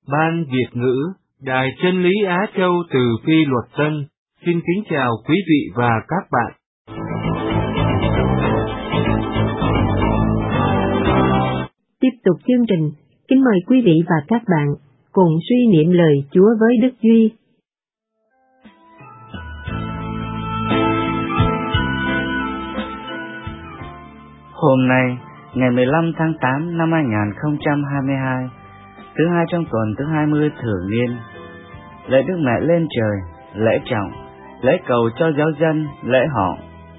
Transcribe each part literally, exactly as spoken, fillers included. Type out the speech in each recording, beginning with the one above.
Ban Việt ngữ, Đài Chân lý Á Châu từ Phi Luật Tân, xin kính chào quý vị và các bạn. Tiếp tục chương trình, kính mời quý vị và các bạn cùng suy niệm lời Chúa với Đức Duy. Hôm nay, ngày mười lăm tháng tám năm hai nghìn không trăm hai mươi hai, thứ hai trong tuần thứ hai mươi thường niên, lễ Đức Mẹ lên trời, lễ trọng, lễ cầu cho giáo dân, lễ họ.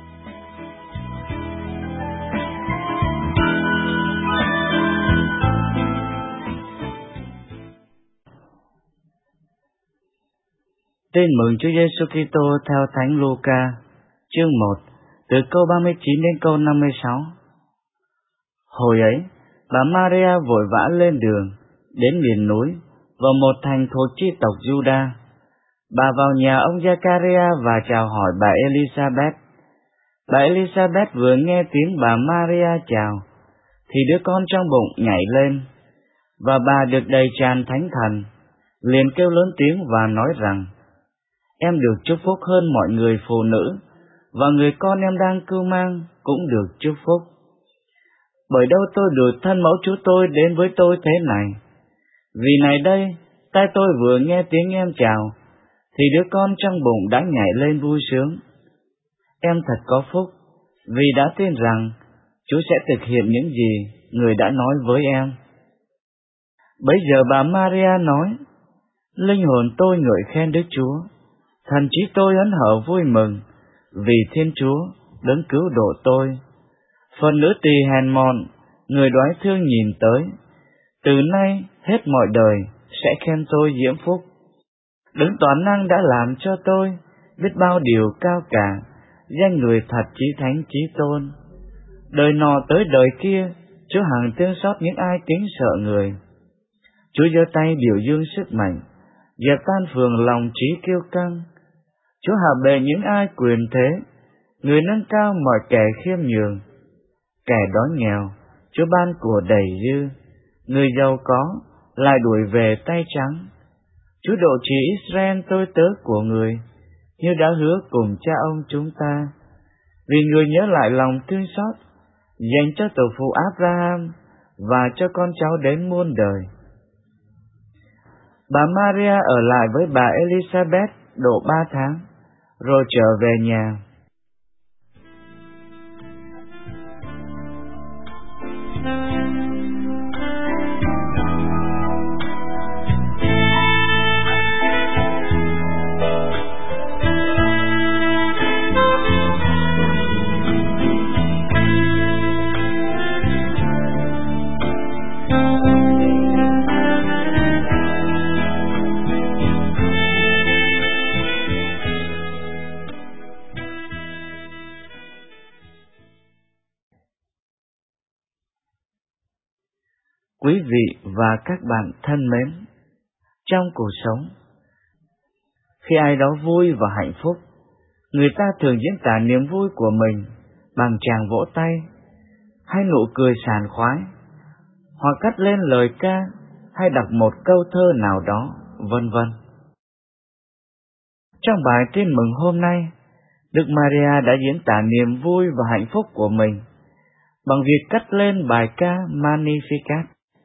Tin mừng Chúa Giêsu Kitô theo Thánh Luca, chương một, từ câu ba mươi chín đến câu năm mươi sáu. Hồi ấy, bà Maria vội vã lên đường, đến miền núi, vào một thành thuộc chi tộc Juda. Bà vào nhà ông Giacaria và chào hỏi bà Elizabeth. Bà Elizabeth vừa nghe tiếng bà Maria chào, thì đứa con trong bụng nhảy lên, và bà được đầy tràn Thánh Thần, liền kêu lớn tiếng và nói rằng: Em được chúc phúc hơn mọi người phụ nữ, và người con em đang cưu mang cũng được chúc phúc. Bởi đâu tôi được thân mẫu Chúa tôi đến với tôi thế này? Vì này đây, tai tôi vừa nghe tiếng em chào, thì đứa con trong bụng đã nhảy lên vui sướng. Em thật có phúc, vì đã tin rằng Chúa sẽ thực hiện những gì người đã nói với em. Bấy giờ bà Maria nói: Linh hồn tôi ngợi khen Đức Chúa, thần trí tôi hớn hở vui mừng, vì Thiên Chúa đấng cứu độ tôi. Phần nữ tỳ hèn mọn, người đoái thương nhìn tới, từ nay hết mọi đời sẽ khen tôi diễm phúc. Đấng toàn năng đã làm cho tôi biết bao điều cao cả, danh người thật chí thánh chí tôn. Đời nọ tới đời kia, Chúa hằng thương xót những ai kính sợ người. Chúa giơ tay biểu dương sức mạnh, dẹp tan phường lòng trí kiêu căng. Chúa hạ bệ những ai quyền thế, người nâng cao mọi kẻ khiêm nhường. Kẻ đói nghèo, Chúa ban của đầy dư, người giàu có lại đuổi về tay trắng. Chúa độ trì Israel tôi tớ của người, như đã hứa cùng cha ông chúng ta, vì người nhớ lại lòng thương xót dành cho tổ phụ Abraham và cho con cháu đến muôn đời. Bà Maria ở lại với bà Elizabeth độ ba tháng, rồi trở về nhà. Quý vị và các bạn thân mến, trong cuộc sống, khi ai đó vui và hạnh phúc, người ta thường diễn tả niềm vui của mình bằng tràng vỗ tay, hay nụ cười sảng khoái, hoặc cất lên lời ca, hay đọc một câu thơ nào đó, vân vân. Trong bài tin mừng hôm nay, Đức Maria đã diễn tả niềm vui và hạnh phúc của mình bằng việc cất lên bài ca Magnificat.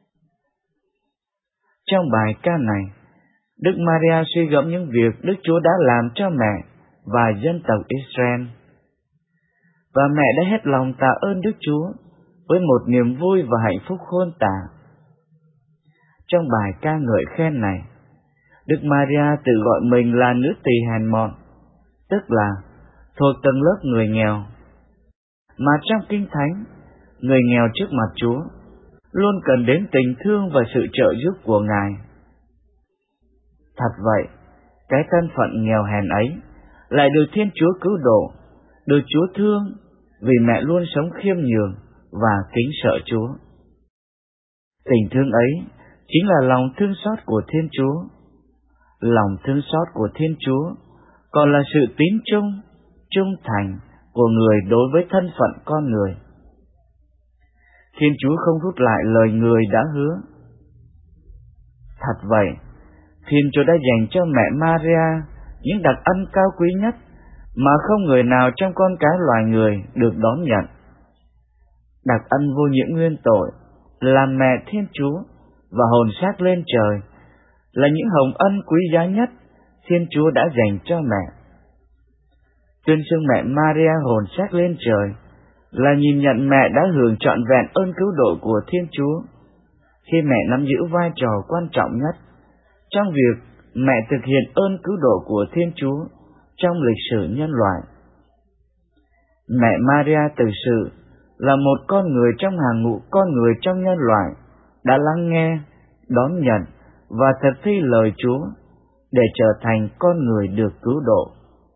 Trong bài ca này, Đức Maria suy gẫm những việc Đức Chúa đã làm cho mẹ và dân tộc Israel. Và mẹ đã hết lòng tạ ơn Đức Chúa với một niềm vui và hạnh phúc khôn tả. Trong bài ca ngợi khen này, Đức Maria tự gọi mình là nữ tỳ hèn mọn, tức là thuộc tầng lớp người nghèo. Mà trong Kinh Thánh, người nghèo trước mặt Chúa luôn cần đến tình thương và sự trợ giúp của Ngài. Thật vậy, cái thân phận nghèo hèn ấy lại được Thiên Chúa cứu độ, được Chúa thương, vì mẹ luôn sống khiêm nhường và kính sợ Chúa. Tình thương ấy chính là lòng thương xót của Thiên Chúa. Lòng thương xót của Thiên Chúa còn là sự tín trung, trung thành của người đối với thân phận con người. Thiên Chúa không rút lại lời người đã hứa. Thật vậy, Thiên Chúa đã dành cho mẹ Maria những đặc ân cao quý nhất mà không người nào trong con cái loài người được đón nhận. Đặc ân vô nhiễm nguyên tội là mẹ Thiên Chúa và hồn xác lên trời là những hồng ân quý giá nhất Thiên Chúa đã dành cho mẹ. Tuyên xưng mẹ Maria hồn xác lên trời là nhìn nhận mẹ đã hưởng trọn vẹn ơn cứu độ của Thiên Chúa, khi mẹ nắm giữ vai trò quan trọng nhất trong việc mẹ thực hiện ơn cứu độ của Thiên Chúa trong lịch sử nhân loại. Mẹ Maria thực sự là một con người trong hàng ngũ con người trong nhân loại đã lắng nghe, đón nhận và thực thi lời Chúa để trở thành con người được cứu độ.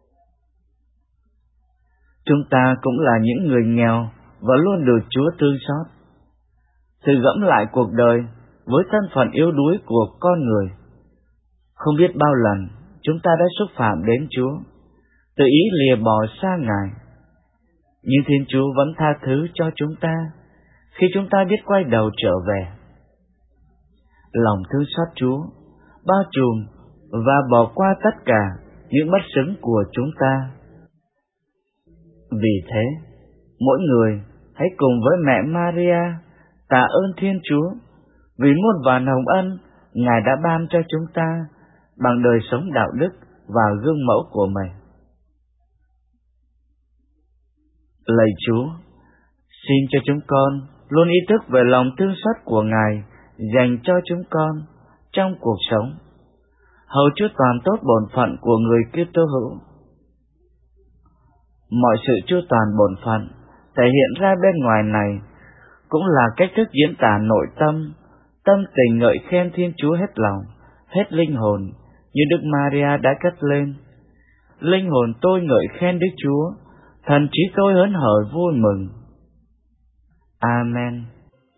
Chúng ta cũng là những người nghèo và luôn được Chúa thương xót. Thử gẫm lại cuộc đời với thân phận yếu đuối của con người. Không biết bao lần chúng ta đã xúc phạm đến Chúa, tự ý lìa bỏ xa Ngài. Nhưng Thiên Chúa vẫn tha thứ cho chúng ta khi chúng ta biết quay đầu trở về. Lòng thương xót Chúa bao trùm và bỏ qua tất cả những bất xứng của chúng ta. Vì thế, mỗi người hãy cùng với mẹ Maria tạ ơn Thiên Chúa vì muôn vàn hồng ân Ngài đã ban cho chúng ta bằng đời sống đạo đức và gương mẫu của mình. Lạy Chúa, xin cho chúng con luôn ý thức về lòng thương xót của Ngài dành cho chúng con trong cuộc sống, hầu chứa toàn tốt bổn phận của người Kitô hữu. Mọi sự chu toàn bổn phận thể hiện ra bên ngoài này cũng là cách thức diễn tả nội tâm, tâm tình ngợi khen Thiên Chúa hết lòng, hết linh hồn, như Đức Maria đã cất lên. Linh hồn tôi ngợi khen Đức Chúa, thần trí tôi hớn hở vui mừng. Amen.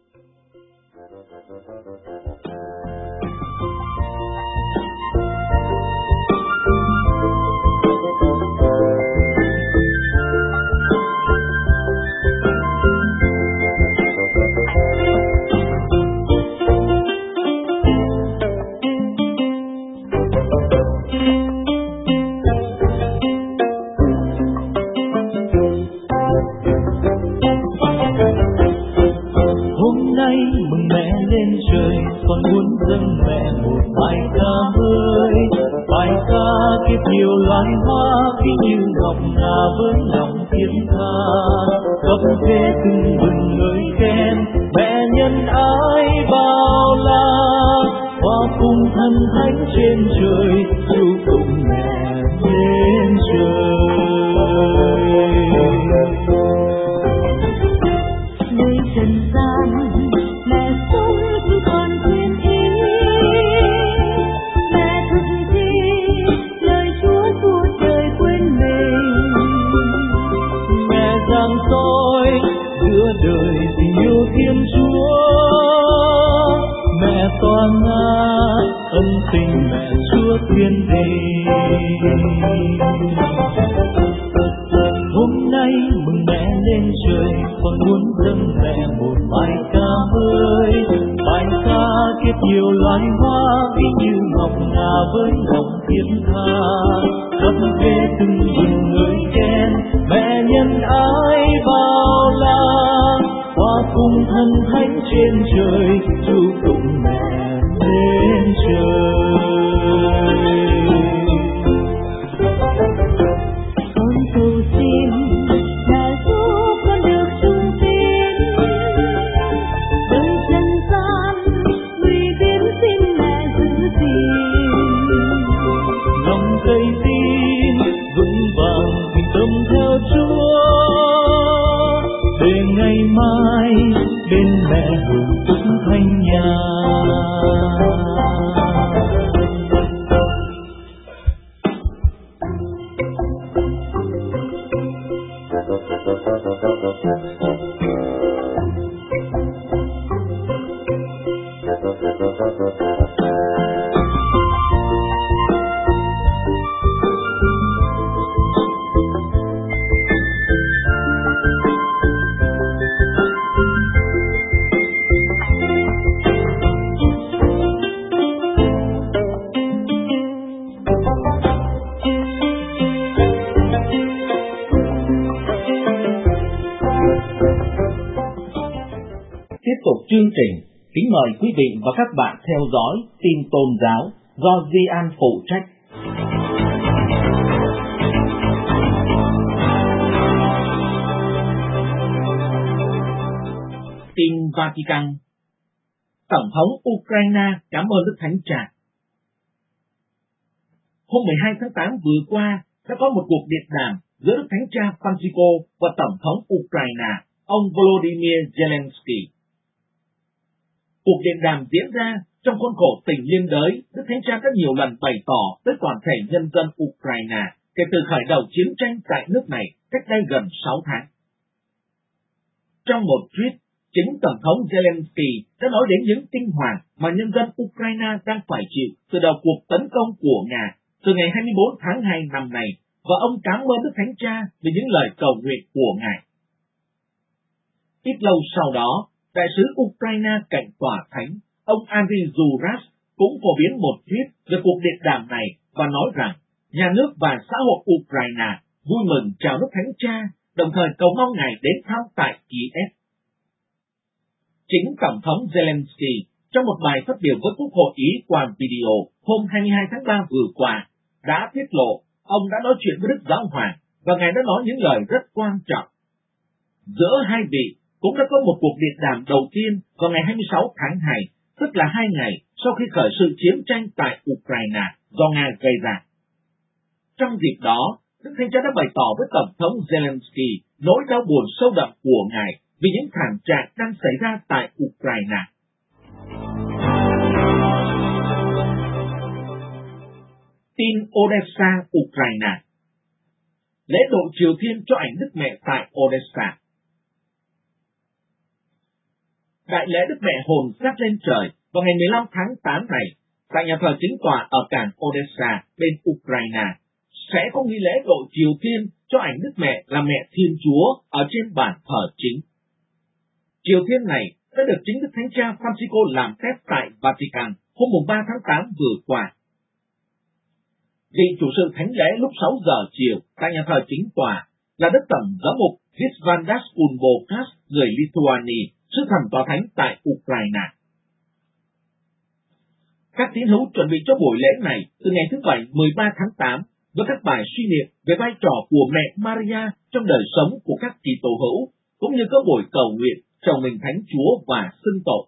Con muốn dâng mẹ một bài ca mới, bài ca kết nhiều loài hoa khi như ngọc ngà với lòng thiên tha, khắp thế từng vừng ngợi khen mẹ nhân ái bao la, hoa cùng thần thánh trên trời du cùng mẹ lên trời. Nơi trần gian mẹ sống cứ còn quyền ý, mẹ thực thi lời Chúa suốt đời quên mình. Mẹ giang soi giữa đời tình yêu Thiên Chúa, mẹ tỏa ngát ân tình mẹ Chúa thiên đình. Hôm nay mừng mẹ lên trời, con muốn dâng mẹ một bài ca mới, bài ca kết nhiều loài hoa ví như ngọc ngà với lòng thiên tha, khắp thế từng vừng ngợi khen mẹ nhân ái bao la, hoa cùng thần thánh trên trời du cùng mẹ lên trời. Con cầu xin mẹ giúp con được trung tín, đời trần gian nguy biếm xin mẹ giữ gìn. Lòng cây tin vững vàng bình tâm theo Chúa, để ngày mai bên mẹ hưởng phúc thanh nhàn. chương trình, kính mời quý vị và các bạn theo dõi tin tôn giáo do Di An phụ trách. Tin Vatican. Tổng thống Ukraine cảm ơn Đức Thánh Cha. Hôm mười hai tháng tám vừa qua đã có một cuộc điện đàm giữa Đức Thánh Cha Francisco và Tổng thống Ukraine, ông Volodymyr Zelensky. Cuộc điện đàm diễn ra trong khuôn khổ tình liên đới Đức Thánh Cha đã nhiều lần bày tỏ tới toàn thể nhân dân Ukraine kể từ khởi đầu chiến tranh tại nước này cách đây gần sáu tháng. Trong một tweet, chính Tổng thống Zelensky đã nói đến những kinh hoàng mà nhân dân Ukraine đang phải chịu từ đầu cuộc tấn công của Nga từ ngày hai mươi bốn tháng hai năm nay, và ông cảm ơn Đức Thánh Cha vì những lời cầu nguyện của Ngài. Ít lâu sau đó, đại sứ Ukraine cạnh tòa thánh, ông Andriy Zuras cũng phổ biến một tweet về cuộc điện đàm này và nói rằng nhà nước và xã hội Ukraine vui mừng chào Đức Thánh Cha, đồng thời cầu mong Ngài đến thăm tại Kiev. Chính Tổng thống Zelensky trong một bài phát biểu với Quốc hội Ý qua video hôm hai mươi hai tháng ba vừa qua đã tiết lộ ông đã nói chuyện với Đức Giáo Hoàng và Ngài đã nói những lời rất quan trọng. Giữa hai vị cũng đã có một cuộc điện đàm đầu tiên vào ngày hai mươi sáu tháng hai, tức là hai ngày sau khi khởi sự chiến tranh tại Ukraine do Nga gây ra. Trong dịp đó, Đức Thánh Cha đã bày tỏ với Tổng thống Zelensky nỗi đau buồn sâu đậm của Ngài vì những thảm trạng đang xảy ra tại Ukraine. Tin Odessa, Ukraine. Lễ độ triều thiên cho ảnh Đức Mẹ tại Odessa. Đại lễ Đức Mẹ hồn xác lên trời vào ngày mười lăm tháng tám này tại nhà thờ chính tòa ở cảng Odessa bên Ukraine sẽ có nghi lễ độ triều thiên cho ảnh Đức Mẹ là Mẹ Thiên Chúa ở trên bàn thờ chính. Triều thiên này đã được chính Đức Thánh Cha Francisco làm phép tại Vatican hôm ba tháng tám vừa qua. Vị chủ sự thánh lễ lúc sáu giờ chiều tại nhà thờ chính tòa là Đức Tổng Giám mục Visvaldas Kulbokas, người Lithuania, sứ thần tòa thánh tại Ukraine. Các tín hữu chuẩn bị cho buổi lễ này từ ngày thứ Bảy mười ba tháng tám với các bài suy niệm về vai trò của Mẹ Maria trong đời sống của các Kitô hữu, cũng như các buổi cầu nguyện chầu mình Thánh Chúa và xưng tội.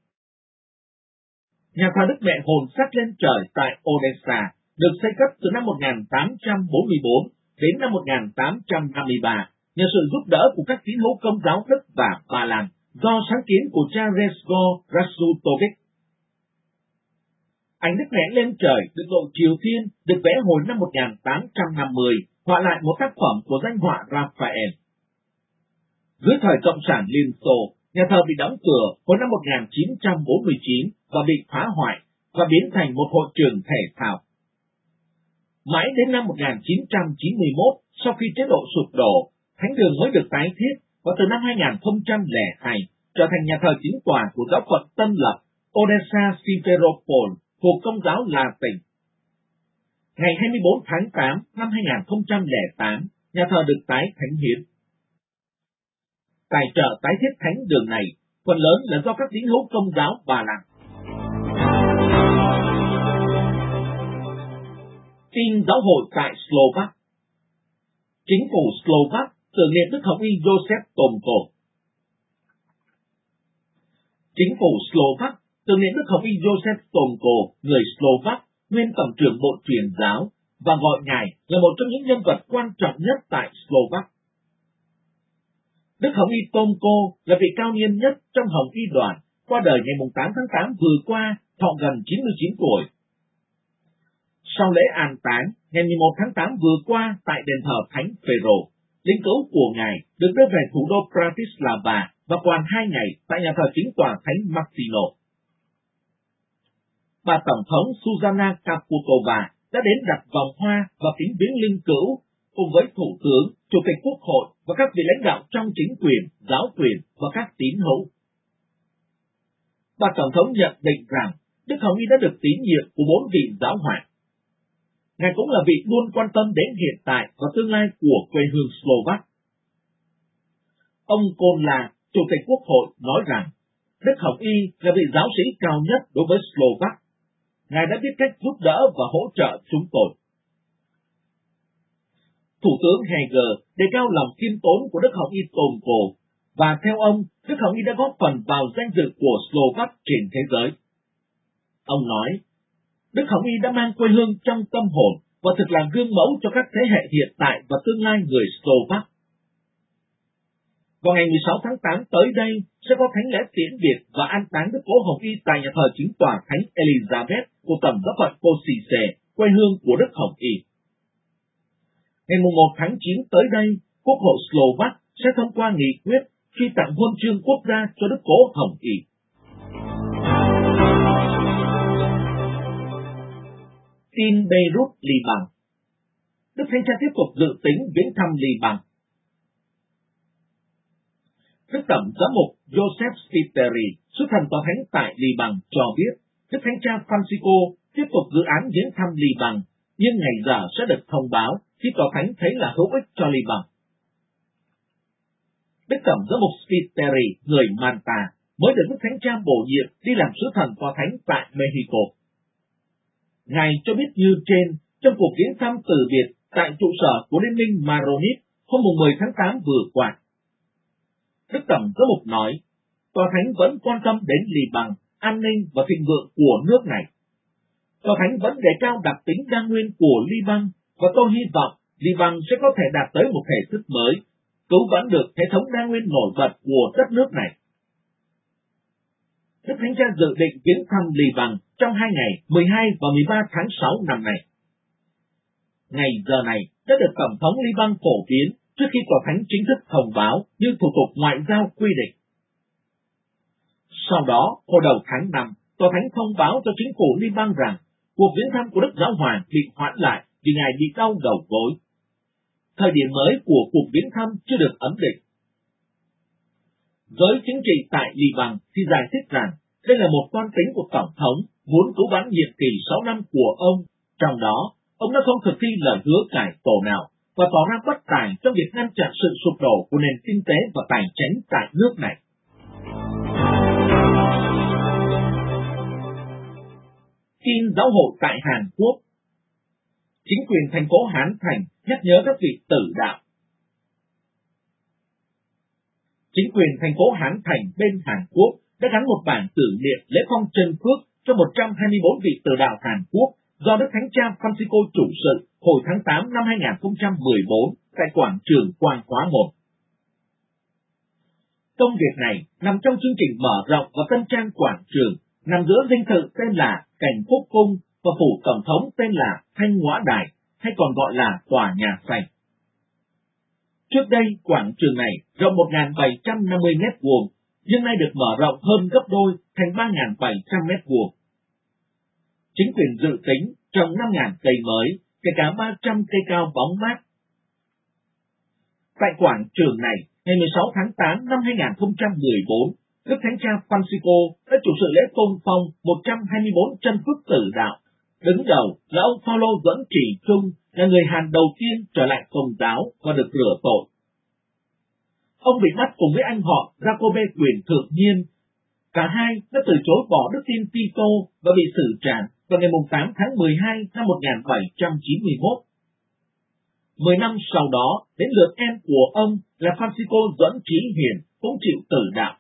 Nhà thờ Đức Mẹ hồn xác lên trời tại Odessa được xây cất từ năm một nghìn tám trăm bốn mươi bốn đến năm một nghìn tám trăm năm mươi ba nhờ sự giúp đỡ của các tín hữu Công giáo Đức và Ba Lan do sáng kiến của cha Rezgo Rasutovic. Ảnh Đức Mẹ lên trời được độ triều thiên được vẽ hồi năm một nghìn tám trăm năm mươi, họa lại một tác phẩm của danh họa Raphael. Dưới thời Cộng sản Liên Xô, nhà thờ bị đóng cửa hồi năm một nghìn chín trăm bốn mươi chín và bị phá hoại và biến thành một hội trường thể thao. Mãi đến năm một nghìn chín trăm chín mươi mốt, sau khi chế độ sụp đổ, thánh đường mới được tái thiết và từ năm hai nghìn không trăm lẻ hai trở thành nhà thờ chính tòa của giáo phận Tân Lập Odessa Simferopol thuộc Công giáo La Tỉnh. Ngày hai mươi bốn tháng tám năm hai nghìn không trăm lẻ tám, nhà thờ được tái thánh hiến. Tài trợ tái thiết thánh đường này phần lớn là do các tín hữu Công giáo Ba Lan. Tin giáo hội tại Slovak. Chính phủ Slovak tưởng niệm Đức Hồng Y Joseph Tomko. Chính phủ Slovak tưởng niệm Đức Hồng Y Joseph Tomko, người Slovak, nguyên tổng trưởng Bộ Truyền giáo, và gọi Ngài là một trong những nhân vật quan trọng nhất tại Slovak. Đức Hồng Y Tomko là vị cao niên nhất trong Hồng Y đoàn, qua đời ngày tám tháng tám vừa qua, thọ gần chín mươi chín tuổi. Sau lễ an táng, ngày mười một tháng tám vừa qua tại đền thờ Thánh Phêrô, linh cữu của Ngài được đưa về thủ đô Bratislava và quan hai ngày tại nhà thờ chính tòa Thánh Maxino. Bà Tổng thống Zuzana Kaputova đã đến đặt vòng hoa và kính viếng linh cữu cùng với Thủ tướng, Chủ tịch Quốc hội và các vị lãnh đạo trong chính quyền, giáo quyền và các tín hữu. Bà Tổng thống nhận định rằng Đức Hồng Y đã được tín nhiệm của bốn vị giáo hoàng. Ngài cũng là vị luôn quan tâm đến hiện tại và tương lai của quê hương Slovak. Ông Konla, Chủ tịch Quốc hội, nói rằng Đức Hồng Y là vị giáo sĩ cao nhất đối với Slovak. Ngài đã biết cách giúp đỡ và hỗ trợ chúng tôi. Thủ tướng Heger đề cao lòng khiêm tốn của Đức Hồng Y tồn cổ, và theo ông, Đức Hồng Y đã góp phần vào danh dự của Slovak trên thế giới. Ông nói, Đức Hồng Y đã mang quê hương trong tâm hồn và thực là gương mẫu cho các thế hệ hiện tại và tương lai người Slovak. Vào ngày mười sáu tháng tám tới đây sẽ có thánh lễ tiễn biệt và an táng Đức Cố Hồng Y tại nhà thờ chính tòa Thánh Elizabeth của Tổng giáo phận Košice, quê hương của Đức Hồng Y. Ngày một tháng chín tới đây, Quốc hội Slovak sẽ thông qua nghị quyết truy tặng huân chương quốc gia cho Đức Cố Hồng Y. Tin Beirut, Liban. Đức Thánh Cha tiếp tục dự tính viếng thăm Liban. Đức Tổng giám mục Joseph Spiteri, sứ thần tòa thánh tại Liban cho biết, Đức Thánh Cha Francisco tiếp tục dự án viếng thăm Liban, nhưng ngày giờ sẽ được thông báo khi tòa thánh thấy là hữu ích cho Liban. Đức Tổng giám mục Spiteri, người Manta, mới được Đức Thánh Cha bổ nhiệm đi làm sứ thần tòa thánh tại Mexico. Ngài cho biết như trên trong cuộc viếng thăm từ biệt tại trụ sở của Liên minh Maronit hôm mười tháng tám vừa qua. Đức Tổng giám mục nói, tòa thánh vẫn quan tâm đến Liban, an ninh và thịnh vượng của nước này. Tòa thánh vẫn đề cao đặc tính đa nguyên của Liban, và tôi hy vọng Liban sẽ có thể đạt tới một thể thức mới, cứu vãn được hệ thống đa nguyên nổi bật của đất nước này. Đức Thánh Cha dự định viếng thăm Liban trong hai ngày mười hai và mười ba tháng sáu năm nay. Ngày giờ này đã được Tổng thống Liban phổ biến trước khi tòa thánh chính thức thông báo như thủ tục ngoại giao quy định. Sau đó, hồi đầu tháng năm, tòa thánh thông báo cho chính phủ Liban rằng cuộc viếng thăm của Đức Giáo Hoàng bị hoãn lại vì ngài bị đau đầu gối. Thời điểm mới của cuộc viếng thăm chưa được ấn định. Giới chính trị tại Liban thì giải thích rằng đây là một toan tính của Tổng thống muốn cứu vãn nhiệm kỳ sáu năm của ông, trong đó ông đã không thực thi lời hứa cải tổ nào và tỏ ra bất tài trong việc ngăn chặn sự sụp đổ của nền kinh tế và tài chính tại nước này. Tin giáo hội tại Hàn Quốc. Chính quyền thành phố Hán Thành nhắc nhớ các vị tử đạo. Chính quyền thành phố Hán Thành bên Hàn Quốc đã gắn một bảng tưởng niệm lễ phong chân phước cho một trăm hai mươi bốn vị tử đạo Hàn Quốc do Đức Thánh Cha Francisco chủ sự hồi tháng tám năm hai nghìn không trăm mười bốn tại quảng trường Quang Hóa một. Công việc này nằm trong chương trình mở rộng và tân trang quảng trường, nằm giữa dinh thự tên là Cảnh Phúc Cung và phủ tổng thống tên là Thanh Hóa Đài, hay còn gọi là Tòa Nhà Xanh. Trước đây, quảng trường này rộng một nghìn bảy trăm năm mươi mét vuông, nhưng nay được mở rộng hơn gấp đôi thành ba nghìn bảy trăm mét vuông. Chính quyền dự tính trồng năm nghìn cây mới, kể cả ba trăm cây cao bóng mát. Tại quảng trường này, ngày mười sáu tháng tám năm hai nghìn không trăm mười bốn, Đức Thánh Cha Francisco đã chủ sự lễ tôn phong một trăm hai mươi bốn chân phước tử đạo. Đứng đầu là ông Phaolô Duẫn Trì Trung, là người Hàn đầu tiên trở lại Công giáo và được rửa tội. Ông bị bắt cùng với anh họ Jacobe Quyền Thượng Nhiên. Cả hai đã từ chối bỏ đức tin Kitô và bị xử trảm vào ngày tám tháng mười hai năm một nghìn bảy trăm chín mươi mốt. Mười năm sau đó, đến lượt em của ông là Francisco Duẫn Trí Hiền cũng chịu tử đạo.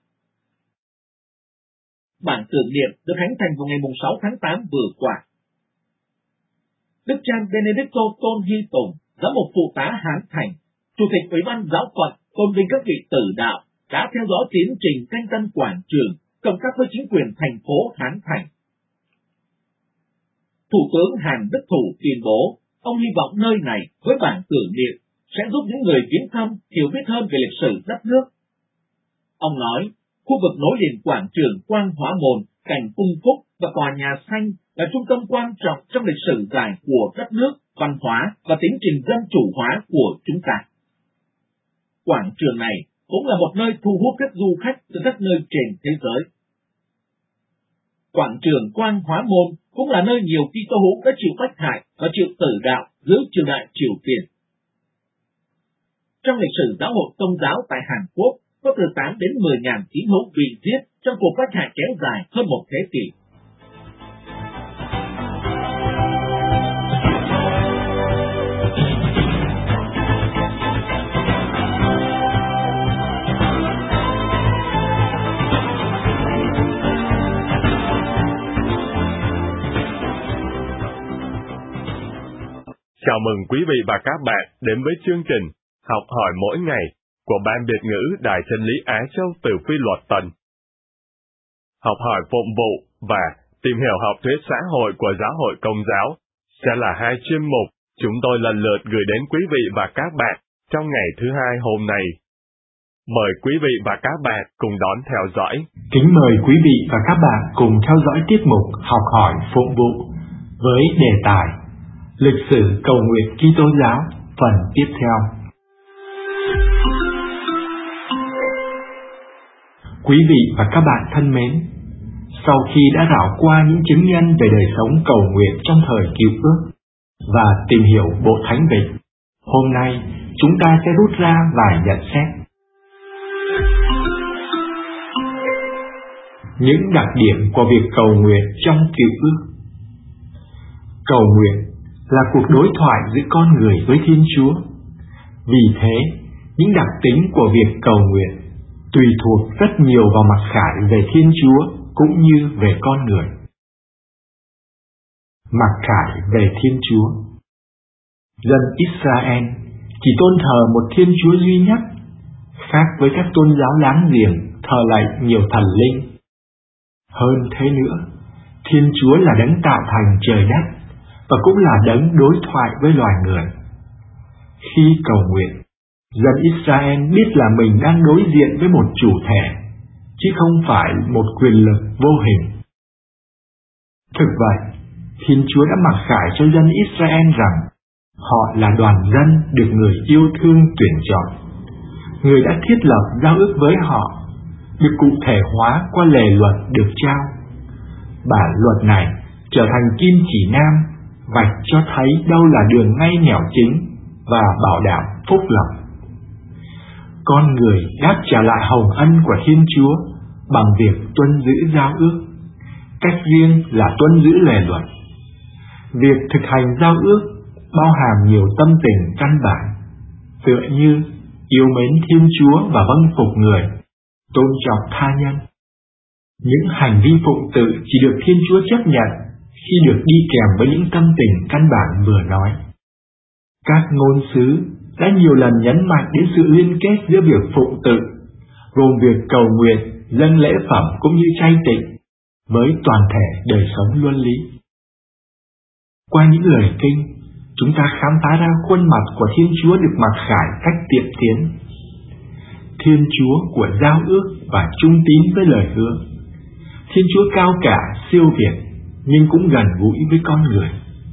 Bản tưởng niệm được khánh thành vào ngày sáu tháng tám vừa qua. Đức cha Benedicto Tôn Hy Tùng, giám mục phụ tá Hán Thành, chủ tịch Ủy ban giáo phận tôn vinh các vị tử đạo, đã theo dõi tiến trình canh tân quảng trường, cộng tác với chính quyền thành phố Hán Thành. Thủ tướng Hàn Đức Thụ tuyên bố, ông hy vọng nơi này với bản tưởng niệm sẽ giúp những người viếng thăm hiểu biết hơn về lịch sử đất nước. Ông nói, khu vực nối liền quảng trường Quang Hóa Môn, Cảnh Cung Phúc và Tòa Nhà Xanh là trung tâm quan trọng trong lịch sử dài của đất nước, văn hóa và tiến trình dân chủ hóa của chúng ta. Quảng trường này cũng là một nơi thu hút các du khách từ các nơi trên thế giới. Quảng trường Quang Hóa Môn cũng là nơi nhiều Kitô hữu đã chịu bách hại và chịu tử đạo dưới triều đại Triều Tiên. Trong lịch sử giáo hội Công giáo tại Hàn Quốc, có từ tám đến mười nghìn tín hữu bị giết trong cuộc phách hại kéo dài hơn một thế kỷ. Chào mừng quý vị và các bạn đến với chương trình Học hỏi mỗi ngày của Ban Việt ngữ Đài Chân lý Á Châu từ Phi Luật Tân. Học hỏi phụng vụ và tìm hiểu học thuyết xã hội của Giáo hội Công giáo sẽ là hai chuyên mục chúng tôi lần lượt gửi đến quý vị và các bạn trong ngày thứ hai hôm nay. Mời quý vị và các bạn cùng đón theo dõi. Kính mời quý vị và các bạn cùng theo dõi tiết mục Học hỏi phụng vụ với đề tài Lịch sử cầu nguyện Kitô giáo phần tiếp theo. Quý vị và các bạn thân mến, sau khi đã rảo qua những chứng nhân về đời sống cầu nguyện trong thời Cựu Ước và tìm hiểu Bộ Thánh Vịnh, hôm nay chúng ta sẽ rút ra vài nhận xét. Những đặc điểm của việc cầu nguyện trong Cựu Ước. Cầu nguyện là cuộc đối thoại giữa con người với Thiên Chúa. Vì thế, những đặc tính của việc cầu nguyện tùy thuộc rất nhiều vào mặc khải về Thiên Chúa cũng như về con người. Mặc khải về Thiên Chúa. Dân Israel chỉ tôn thờ một Thiên Chúa duy nhất, khác với các tôn giáo láng giềng thờ lạy nhiều thần linh. Hơn thế nữa, Thiên Chúa là đấng tạo thành trời đất và cũng là đấng đối thoại với loài người. Khi cầu nguyện, dân Israel biết là mình đang đối diện với một chủ thể, chứ không phải một quyền lực vô hình. Thực vậy, Thiên Chúa đã mặc khải cho dân Israel rằng họ là đoàn dân được người yêu thương tuyển chọn. Người đã thiết lập giao ước với họ, được cụ thể hóa qua lề luật được trao. Bản luật này trở thành kim chỉ nam, vạch cho thấy đâu là đường ngay nẻo chính và bảo đảm phúc lộc. Con người đáp trả lại hồng ân của Thiên Chúa bằng việc tuân giữ giao ước. Cách riêng là tuân giữ lề luật. Việc thực hành giao ước bao hàm nhiều tâm tình căn bản, tựa như yêu mến Thiên Chúa và vâng phục người, tôn trọng tha nhân. Những hành vi phụng tự chỉ được Thiên Chúa chấp nhận khi được đi kèm với những tâm tình căn bản vừa nói. Các ngôn sứ đã nhiều lần nhấn mạnh đến sự liên kết giữa việc phụng tự, gồm việc cầu nguyện, dâng lễ phẩm cũng như chay tịnh, với toàn thể đời sống luân lý. Qua những lời kinh, chúng ta khám phá ra khuôn mặt của Thiên Chúa được mặc khải cách tiệm tiến. Thiên Chúa của giao ước và trung tín với lời hứa. Thiên Chúa cao cả, siêu việt, nhưng cũng gần gũi với con người.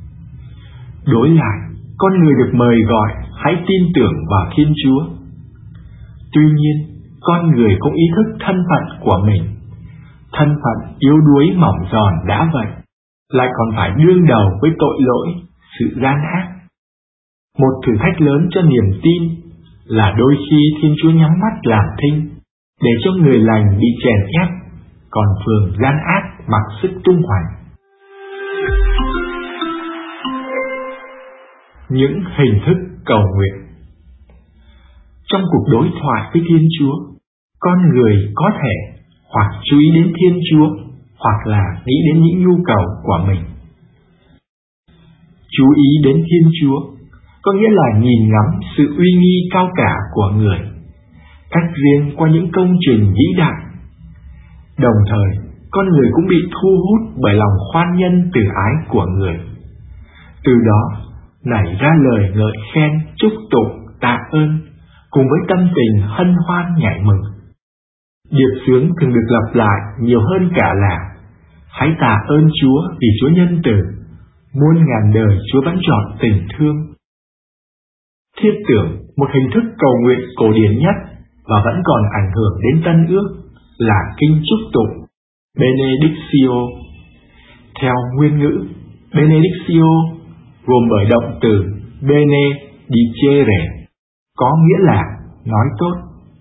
Đối lại, con người được mời gọi hãy tin tưởng vào Thiên Chúa. Tuy nhiên, con người cũng ý thức thân phận của mình. Thân phận yếu đuối mỏng giòn đã vậy, lại còn phải đương đầu với tội lỗi, sự gian ác. Một thử thách lớn cho niềm tin là đôi khi Thiên Chúa nhắm mắt làm thinh, để cho người lành bị chèn ép, còn phường gian ác mặc sức tung hoành. Những hình thức cầu nguyện. Trong cuộc đối thoại với Thiên Chúa, con người có thể hoặc chú ý đến Thiên Chúa, hoặc là nghĩ đến những nhu cầu của mình. Chú ý đến Thiên Chúa có nghĩa là nhìn ngắm sự uy nghi cao cả của người, cách riêng qua những công trình vĩ đại. Đồng thời, con người cũng bị thu hút bởi lòng khoan nhân từ ái của người. Từ đó, nảy ra lời ngợi khen, chúc tụng, tạ ơn, cùng với tâm tình hân hoan nhảy mừng. Điệp xướng thường được lặp lại nhiều hơn cả là hãy tạ ơn Chúa vì Chúa nhân từ, muôn ngàn đời Chúa vẫn chọn tình thương. Thiết tưởng một hình thức cầu nguyện cổ điển nhất và vẫn còn ảnh hưởng đến Tân Ước là kinh chúc tụng Benedictio. Theo nguyên ngữ, Benedictio gồm bởi động từ bene dicere, có nghĩa là nói tốt.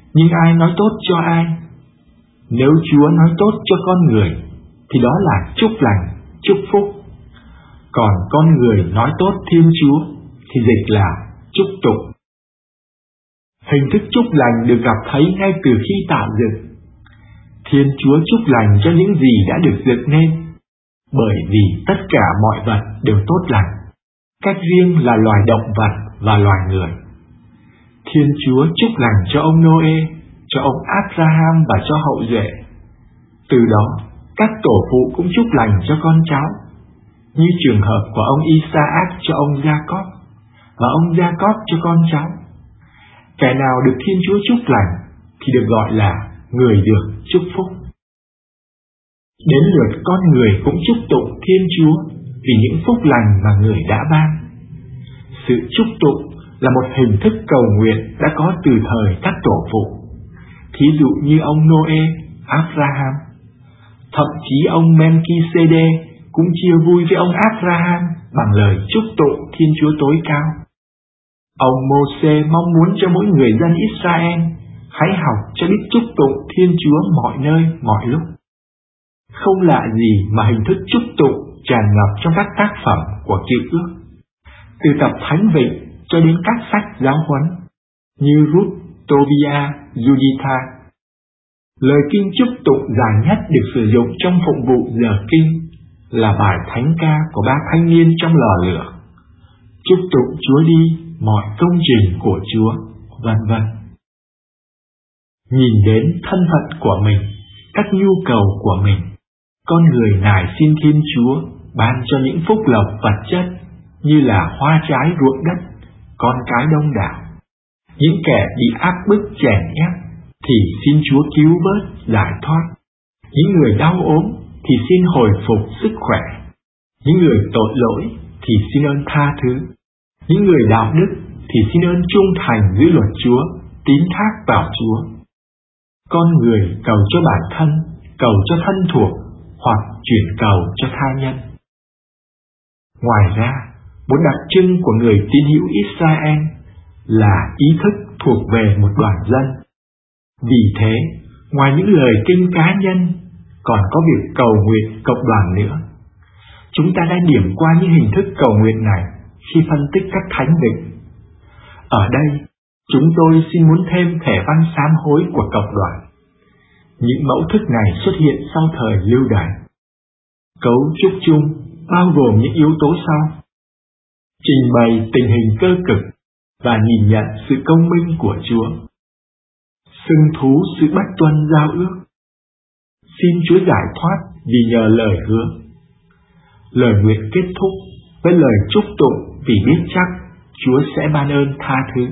Nhưng ai nói tốt cho ai? Nếu Chúa nói tốt cho con người, thì đó là chúc lành, chúc phúc. Còn con người nói tốt Thiên Chúa, thì dịch là chúc tụng. Hình thức chúc lành được gặp thấy ngay từ khi tạo dựng. Thiên Chúa chúc lành cho những gì đã được dựng nên, bởi vì tất cả mọi vật đều tốt lành, cách riêng là loài động vật và loài người. Thiên Chúa chúc lành cho ông Noe, cho ông Abraham và cho hậu duệ. Từ đó, các tổ phụ cũng chúc lành cho con cháu, như trường hợp của ông Isaac cho ông Jacob, và ông Jacob cho con cháu. Kẻ nào được Thiên Chúa chúc lành thì được gọi là người được chúc phúc. Đến lượt con người cũng chúc tụng Thiên Chúa vì những phúc lành mà người đã ban. Sự chúc tụng là một hình thức cầu nguyện đã có từ thời các tổ phụ, thí dụ như ông Noe, Abraham. Thậm chí ông Melchizedek cũng chia vui với ông Abraham bằng lời chúc tụng Thiên Chúa tối cao. Ông Mô-sê mong muốn cho mỗi người dân Israel hãy học cho biết chúc tụng Thiên Chúa mọi nơi, mọi lúc. Không lạ gì mà hình thức chúc tụng tràn ngập trong các tác phẩm của Cựu Ước, từ tập Thánh Vịnh cho đến các sách giáo huấn như Ruth, Tobia, Juditha. Lời kinh chúc tụng dài nhất được sử dụng trong phụng vụ giờ kinh là bài thánh ca của ba thanh niên trong lò lửa. Chúc tụng Chúa đi mọi công trình của Chúa, vân vân. Nhìn đến thân phận của mình, các nhu cầu của mình, con người nài xin Thiên Chúa ban cho những phúc lộc vật chất như là hoa trái ruộng đất, con cái đông đảo. Những kẻ bị áp bức chèn ép thì xin Chúa cứu vớt, giải thoát. Những người đau ốm thì xin hồi phục sức khỏe. Những người tội lỗi thì xin ơn tha thứ. Những người đạo đức thì xin ơn trung thành giữ luật Chúa, tín thác vào Chúa. Con người cầu cho bản thân, cầu cho thân thuộc, hoặc chuyển cầu cho tha nhân. Ngoài ra, một đặc trưng của người tín hữu Israel là ý thức thuộc về một đoàn dân. Vì thế, ngoài những lời kinh cá nhân, còn có việc cầu nguyện cộng đoàn nữa. Chúng ta đã điểm qua những hình thức cầu nguyện này khi phân tích các thánh vịnh. Ở đây, chúng tôi xin muốn thêm thẻ văn sám hối của cộng đoàn. Những mẫu thức này xuất hiện sau thời Lưu Đày. Cấu trúc chung bao gồm những yếu tố sau: trình bày tình hình cơ cực và nhìn nhận sự công minh của Chúa, xưng thú sự bất tuân giao ước, xin Chúa giải thoát vì nhờ lời hứa, lời nguyện kết thúc với lời chúc tụng vì biết chắc Chúa sẽ ban ơn tha thứ.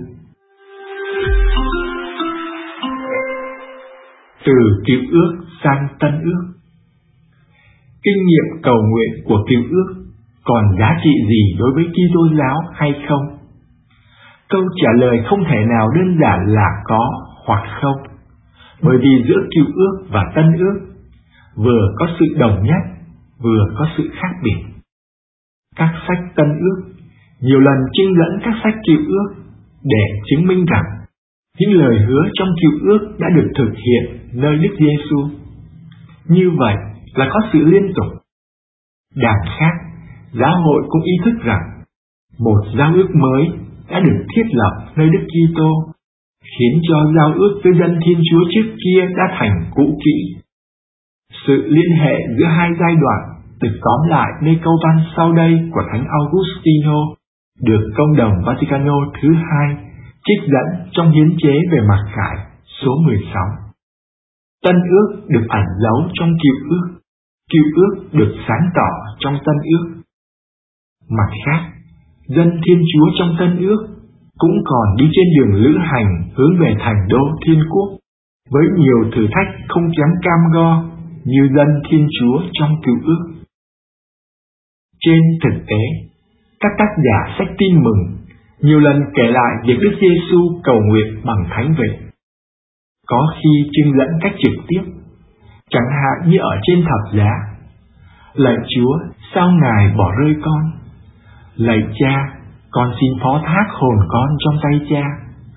Từ Cựu Ước sang Tân Ước, kinh nghiệm cầu nguyện của Cựu Ước còn giá trị gì đối với Kitô giáo hay không? Câu trả lời không thể nào đơn giản là có hoặc không, bởi vì giữa Cựu Ước và Tân Ước vừa có sự đồng nhất, vừa có sự khác biệt. Các sách Tân Ước nhiều lần trưng dẫn các sách Cựu Ước để chứng minh rằng những lời hứa trong Cựu Ước đã được thực hiện nơi Đức Giêsu. Như vậy là có sự liên tục. Đằng khác, giáo hội cũng ý thức rằng một giao ước mới đã được thiết lập nơi Đức Kitô, khiến cho giao ước với dân Thiên Chúa trước kia đã thành cũ kỹ. Sự liên hệ giữa hai giai đoạn được tóm lại nơi câu văn sau đây của Thánh Augustino, được Công đồng Vaticano thứ hai trích dẫn trong hiến chế về mặc khải số mười sáu. Tân ước được ẩn giấu trong Cựu Ước, Cựu Ước được sáng tỏ trong Tân Ước. Mặt khác, dân Thiên Chúa trong Tân Ước cũng còn đi trên đường lữ hành hướng về thành đô Thiên Quốc, với nhiều thử thách không kém cam go như dân Thiên Chúa trong Cựu Ước. Trên thực tế, các tác giả sách Tin Mừng nhiều lần kể lại việc Đức Giêsu cầu nguyện bằng thánh vịnh. Có khi trưng dẫn cách trực tiếp, chẳng hạn như ở trên thập giá: lạy Chúa, sao Ngài bỏ rơi con? Lạy Cha, con xin phó thác hồn con trong tay Cha.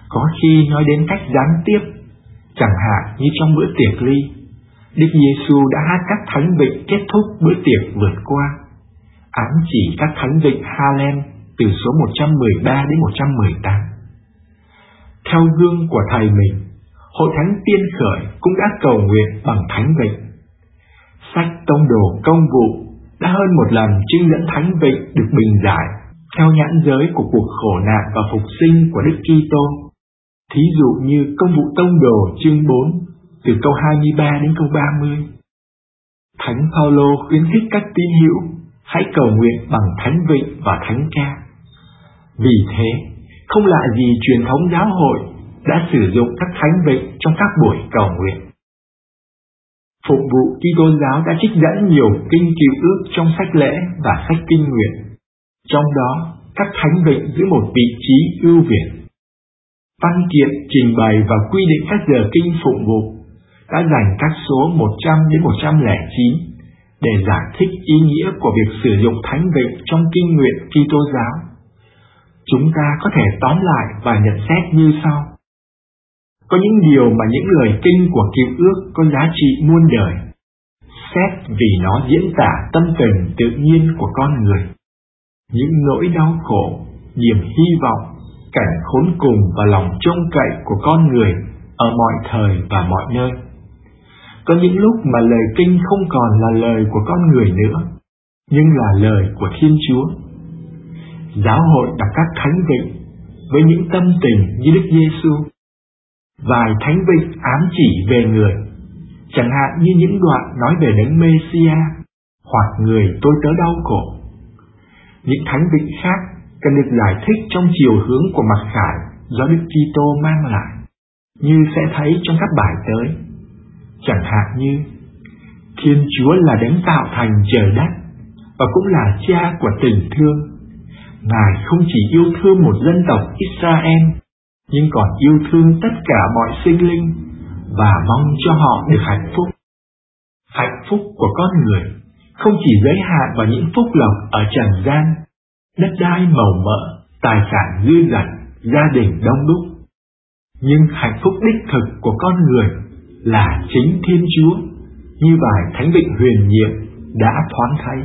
Có khi nói đến cách gián tiếp, chẳng hạn như trong bữa tiệc ly, Đức Giêsu đã hát các thánh vịnh kết thúc bữa tiệc vượt qua, ám chỉ các thánh vịnh Harlem từ số một trăm mười ba đến một trăm mười tám. Theo gương của thầy mình, Hội Thánh Tiên Khởi cũng đã cầu nguyện bằng thánh vịnh. Sách Tông Đồ Công vụ đã hơn một lần trưng dẫn thánh vịnh được bình giải theo nhãn giới của cuộc khổ nạn và phục sinh của Đức Kitô. Thí dụ như Công vụ Tông Đồ chương bốn từ câu hai mươi ba đến câu ba mươi. Thánh Phaolô khuyến khích các tín hữu hãy cầu nguyện bằng thánh vịnh và thánh ca. Vì thế, không lạ gì truyền thống giáo hội đã sử dụng các thánh vịnh trong các buổi cầu nguyện. Phụng vụ Kitô giáo đã trích dẫn nhiều kinh Cựu Ước trong sách lễ và sách kinh nguyện. Trong đó, các thánh vịnh giữ một vị trí ưu việt. Văn kiện trình bày và quy định các giờ kinh phụng vụ đã dành các số một trăm đến một trăm lẻ chín để giải thích ý nghĩa của việc sử dụng thánh vịnh trong kinh nguyện Kitô giáo. Chúng ta có thể tóm lại và nhận xét như sau. Có những điều mà những lời kinh của Cựu Ước có giá trị muôn đời, xét vì nó diễn tả tâm tình tự nhiên của con người, những nỗi đau khổ, niềm hy vọng, cảnh khốn cùng và lòng trông cậy của con người ở mọi thời và mọi nơi. Có những lúc mà lời kinh không còn là lời của con người nữa, nhưng là lời của Thiên Chúa. Giáo hội đọc các thánh vịnh với những tâm tình như Đức Giêsu. Vài thánh vịnh ám chỉ về người, chẳng hạn như những đoạn nói về Đấng Mê-si-a hoặc người tôi tớ đau khổ. Những thánh vịnh khác cần được giải thích trong chiều hướng của mặc khải do Đức Kitô mang lại, như sẽ thấy trong các bài tới. Chẳng hạn như Thiên Chúa là Đấng tạo thành trời đất và cũng là Cha của tình thương. Ngài không chỉ yêu thương một dân tộc Israel, nhưng còn yêu thương tất cả mọi sinh linh và mong cho họ được hạnh phúc. Hạnh phúc của con người không chỉ giới hạn vào những phúc lộc ở trần gian, đất đai màu mỡ, tài sản dư dật, gia đình đông đúc, nhưng hạnh phúc đích thực của con người là chính Thiên Chúa, như bài thánh vịnh huyền nhiệm đã thoáng thấy.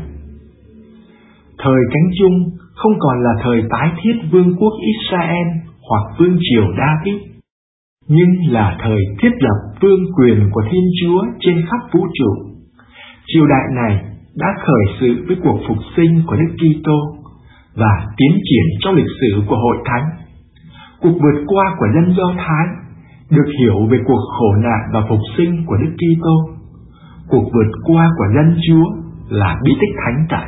Thời Cánh Chung không còn là thời tái thiết vương quốc Israel hoặc vương triều David, nhưng là thời thiết lập vương quyền của Thiên Chúa trên khắp vũ trụ. Triều đại này đã khởi sự với cuộc phục sinh của Đức Kitô và tiến triển trong lịch sử của Hội Thánh. Cuộc vượt qua của dân Do Thái được hiểu về cuộc khổ nạn và phục sinh của Đức Kitô. Cuộc vượt qua của dân Chúa là bí tích thánh tẩy.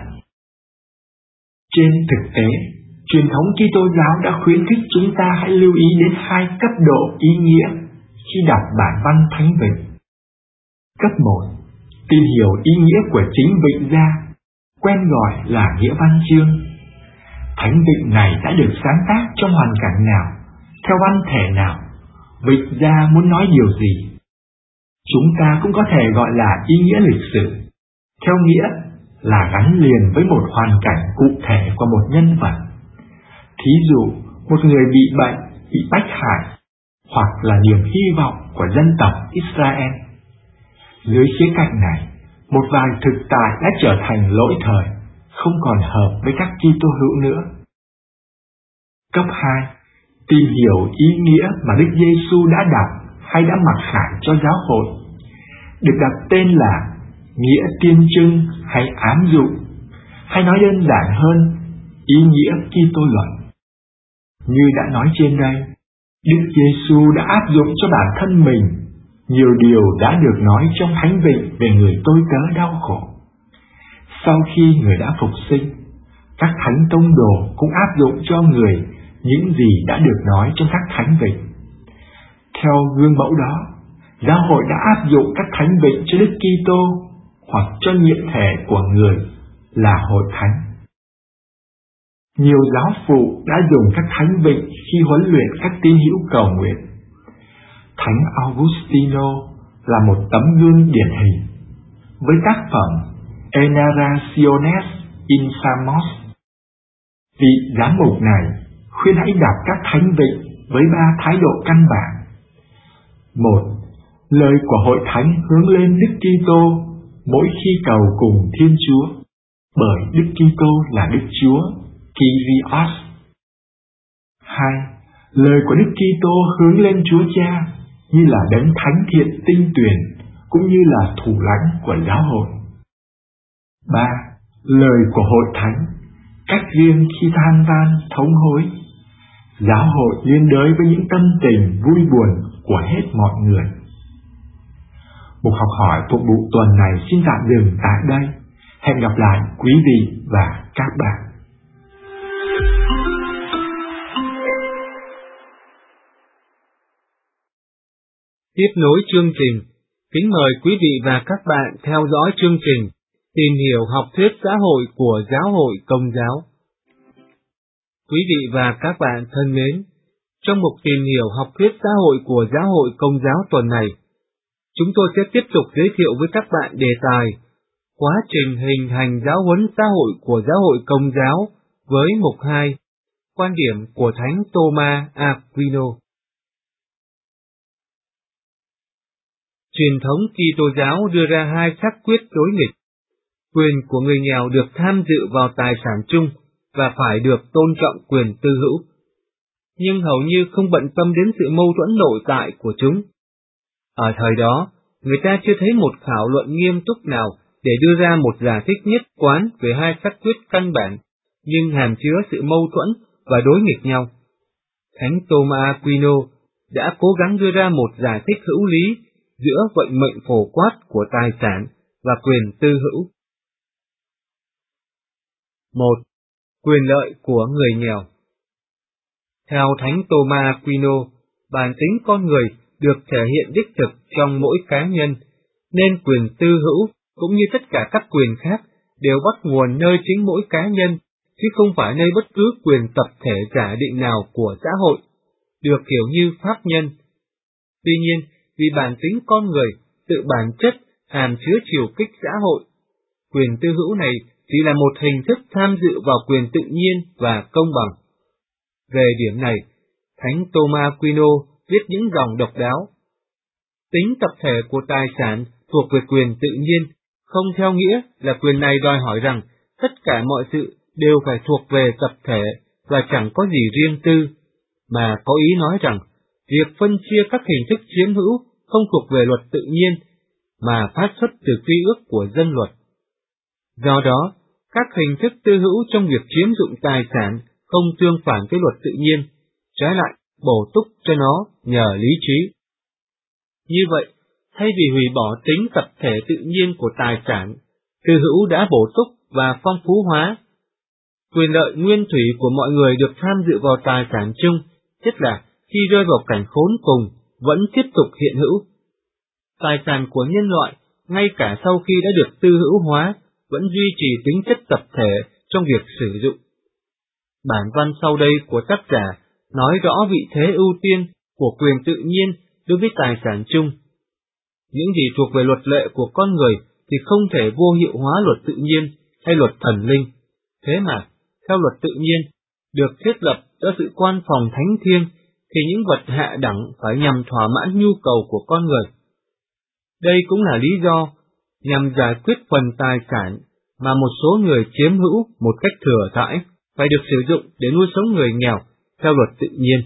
Trên thực tế, truyền thống Kitô giáo đã khuyến khích chúng ta hãy lưu ý đến hai cấp độ ý nghĩa khi đọc bản văn thánh vịnh. Cấp một, tìm hiểu ý nghĩa của chính vịnh gia, quen gọi là nghĩa văn chương. Thánh vịnh này đã được sáng tác trong hoàn cảnh nào, theo văn thể nào, vịnh gia muốn nói điều gì. Chúng ta cũng có thể gọi là ý nghĩa lịch sử, theo nghĩa là gắn liền với một hoàn cảnh cụ thể của một nhân vật. Thí dụ, một người bị bệnh, bị bách hại, hoặc là niềm hy vọng của dân tộc Israel. Dưới khía cạnh này, một vài thực tại đã trở thành lỗi thời, không còn hợp với các Kitô hữu nữa. Cấp hai, tìm hiểu ý nghĩa mà Đức Giêsu đã đọc hay đã mặc khải cho giáo hội, được đặt tên là nghĩa tiên trưng hay ám dụ, hay nói đơn giản hơn, ý nghĩa Kitô luận. Như đã nói trên đây, Đức Giêsu đã áp dụng cho bản thân mình nhiều điều đã được nói trong thánh vịnh về người tôi tớ đau khổ. Sau khi người đã phục sinh, các thánh tông đồ cũng áp dụng cho người những gì đã được nói trong các thánh vịnh. Theo gương mẫu đó, giáo hội đã áp dụng các thánh vịnh cho Đức Kitô hoặc cho nhiệm thể của người là Hội Thánh. Nhiều giáo phụ đã dùng các thánh vịnh khi huấn luyện các tín hữu cầu nguyện. Thánh Augustino là một tấm gương điển hình, với tác phẩm Enarrationes Infamos. Vị giám mục này khuyên hãy đọc các thánh vịnh với ba thái độ căn bản. Một, lời của hội thánh hướng lên Đức Kitô mỗi khi cầu cùng Thiên Chúa, bởi Đức Kitô là Đức Chúa, Kyrios. Hai, lời của Đức Kitô hướng lên Chúa Cha như là đấng thánh thiện tinh tuyền, cũng như là thủ lãnh của giáo hội. Ba, lời của hội thánh, cách riêng khi than van thống hối. Giáo hội liên đới với những tâm tình vui buồn của hết mọi người. Một học hỏi phục vụ tuần này xin tạm dừng tại đây. Hẹn gặp lại quý vị và các bạn. Tiếp nối chương trình, kính mời quý vị và các bạn theo dõi chương trình Tìm hiểu học thuyết xã hội của Giáo hội Công giáo. Quý vị và các bạn thân mến, trong mục Tìm hiểu học thuyết xã hội của Giáo hội Công giáo tuần này, chúng tôi sẽ tiếp tục giới thiệu với các bạn đề tài Quá trình hình thành giáo huấn xã hội của Giáo hội Công giáo với mục hai, quan điểm của Thánh Thomas Aquino. Truyền thống Kitô giáo đưa ra hai xác quyết đối nghịch. Quyền của người nghèo được tham dự vào tài sản chung và phải được tôn trọng quyền tư hữu, nhưng hầu như không bận tâm đến sự mâu thuẫn nội tại của chúng. Ở thời đó, người ta chưa thấy một thảo luận nghiêm túc nào để đưa ra một giải thích nhất quán về hai xác quyết căn bản, nhưng hàm chứa sự mâu thuẫn và đối nghịch nhau. Thánh Thomas Aquino đã cố gắng đưa ra một giải thích hữu lý giữa vận mệnh phổ quát của tài sản và quyền tư hữu. Một. Quyền lợi của người nghèo. Theo Thánh Thomas Aquino, bản tính con người được thể hiện đích thực trong mỗi cá nhân, nên quyền tư hữu cũng như tất cả các quyền khác đều bắt nguồn nơi chính mỗi cá nhân, chứ không phải nơi bất cứ quyền tập thể giả định nào của xã hội, được hiểu như pháp nhân. Tuy nhiên, vì bản tính con người, tự bản chất hàm chứa chiều kích xã hội, quyền tư hữu này chỉ là một hình thức tham dự vào quyền tự nhiên và công bằng. Về điểm này, Thánh Thomas Aquino viết những dòng độc đáo. Tính tập thể của tài sản thuộc về quyền tự nhiên, không theo nghĩa là quyền này đòi hỏi rằng tất cả mọi sự đều phải thuộc về tập thể và chẳng có gì riêng tư, mà có ý nói rằng việc phân chia các hình thức chiếm hữu không thuộc về luật tự nhiên, mà phát xuất từ quy ước của dân luật. Do đó, các hình thức tư hữu trong việc chiếm dụng tài sản không tương phản với luật tự nhiên, trái lại bổ túc cho nó nhờ lý trí. Như vậy, thay vì hủy bỏ tính tập thể tự nhiên của tài sản, tư hữu đã bổ túc và phong phú hóa. Quyền lợi nguyên thủy của mọi người được tham dự vào tài sản chung, nhất là khi rơi vào cảnh khốn cùng, vẫn tiếp tục hiện hữu. Tài sản của nhân loại, ngay cả sau khi đã được tư hữu hóa, vẫn duy trì tính chất tập thể trong việc sử dụng. Bản văn sau đây của tác giả nói rõ vị thế ưu tiên của quyền tự nhiên đối với tài sản chung. Những gì thuộc về luật lệ của con người thì không thể vô hiệu hóa luật tự nhiên hay luật thần linh. Thế mà, theo luật tự nhiên, được thiết lập cho sự quan phòng thánh thiêng, thì những vật hạ đẳng phải nhằm thỏa mãn nhu cầu của con người. Đây cũng là lý do nhằm giải quyết phần tài sản mà một số người chiếm hữu một cách thừa thãi phải được sử dụng để nuôi sống người nghèo theo luật tự nhiên.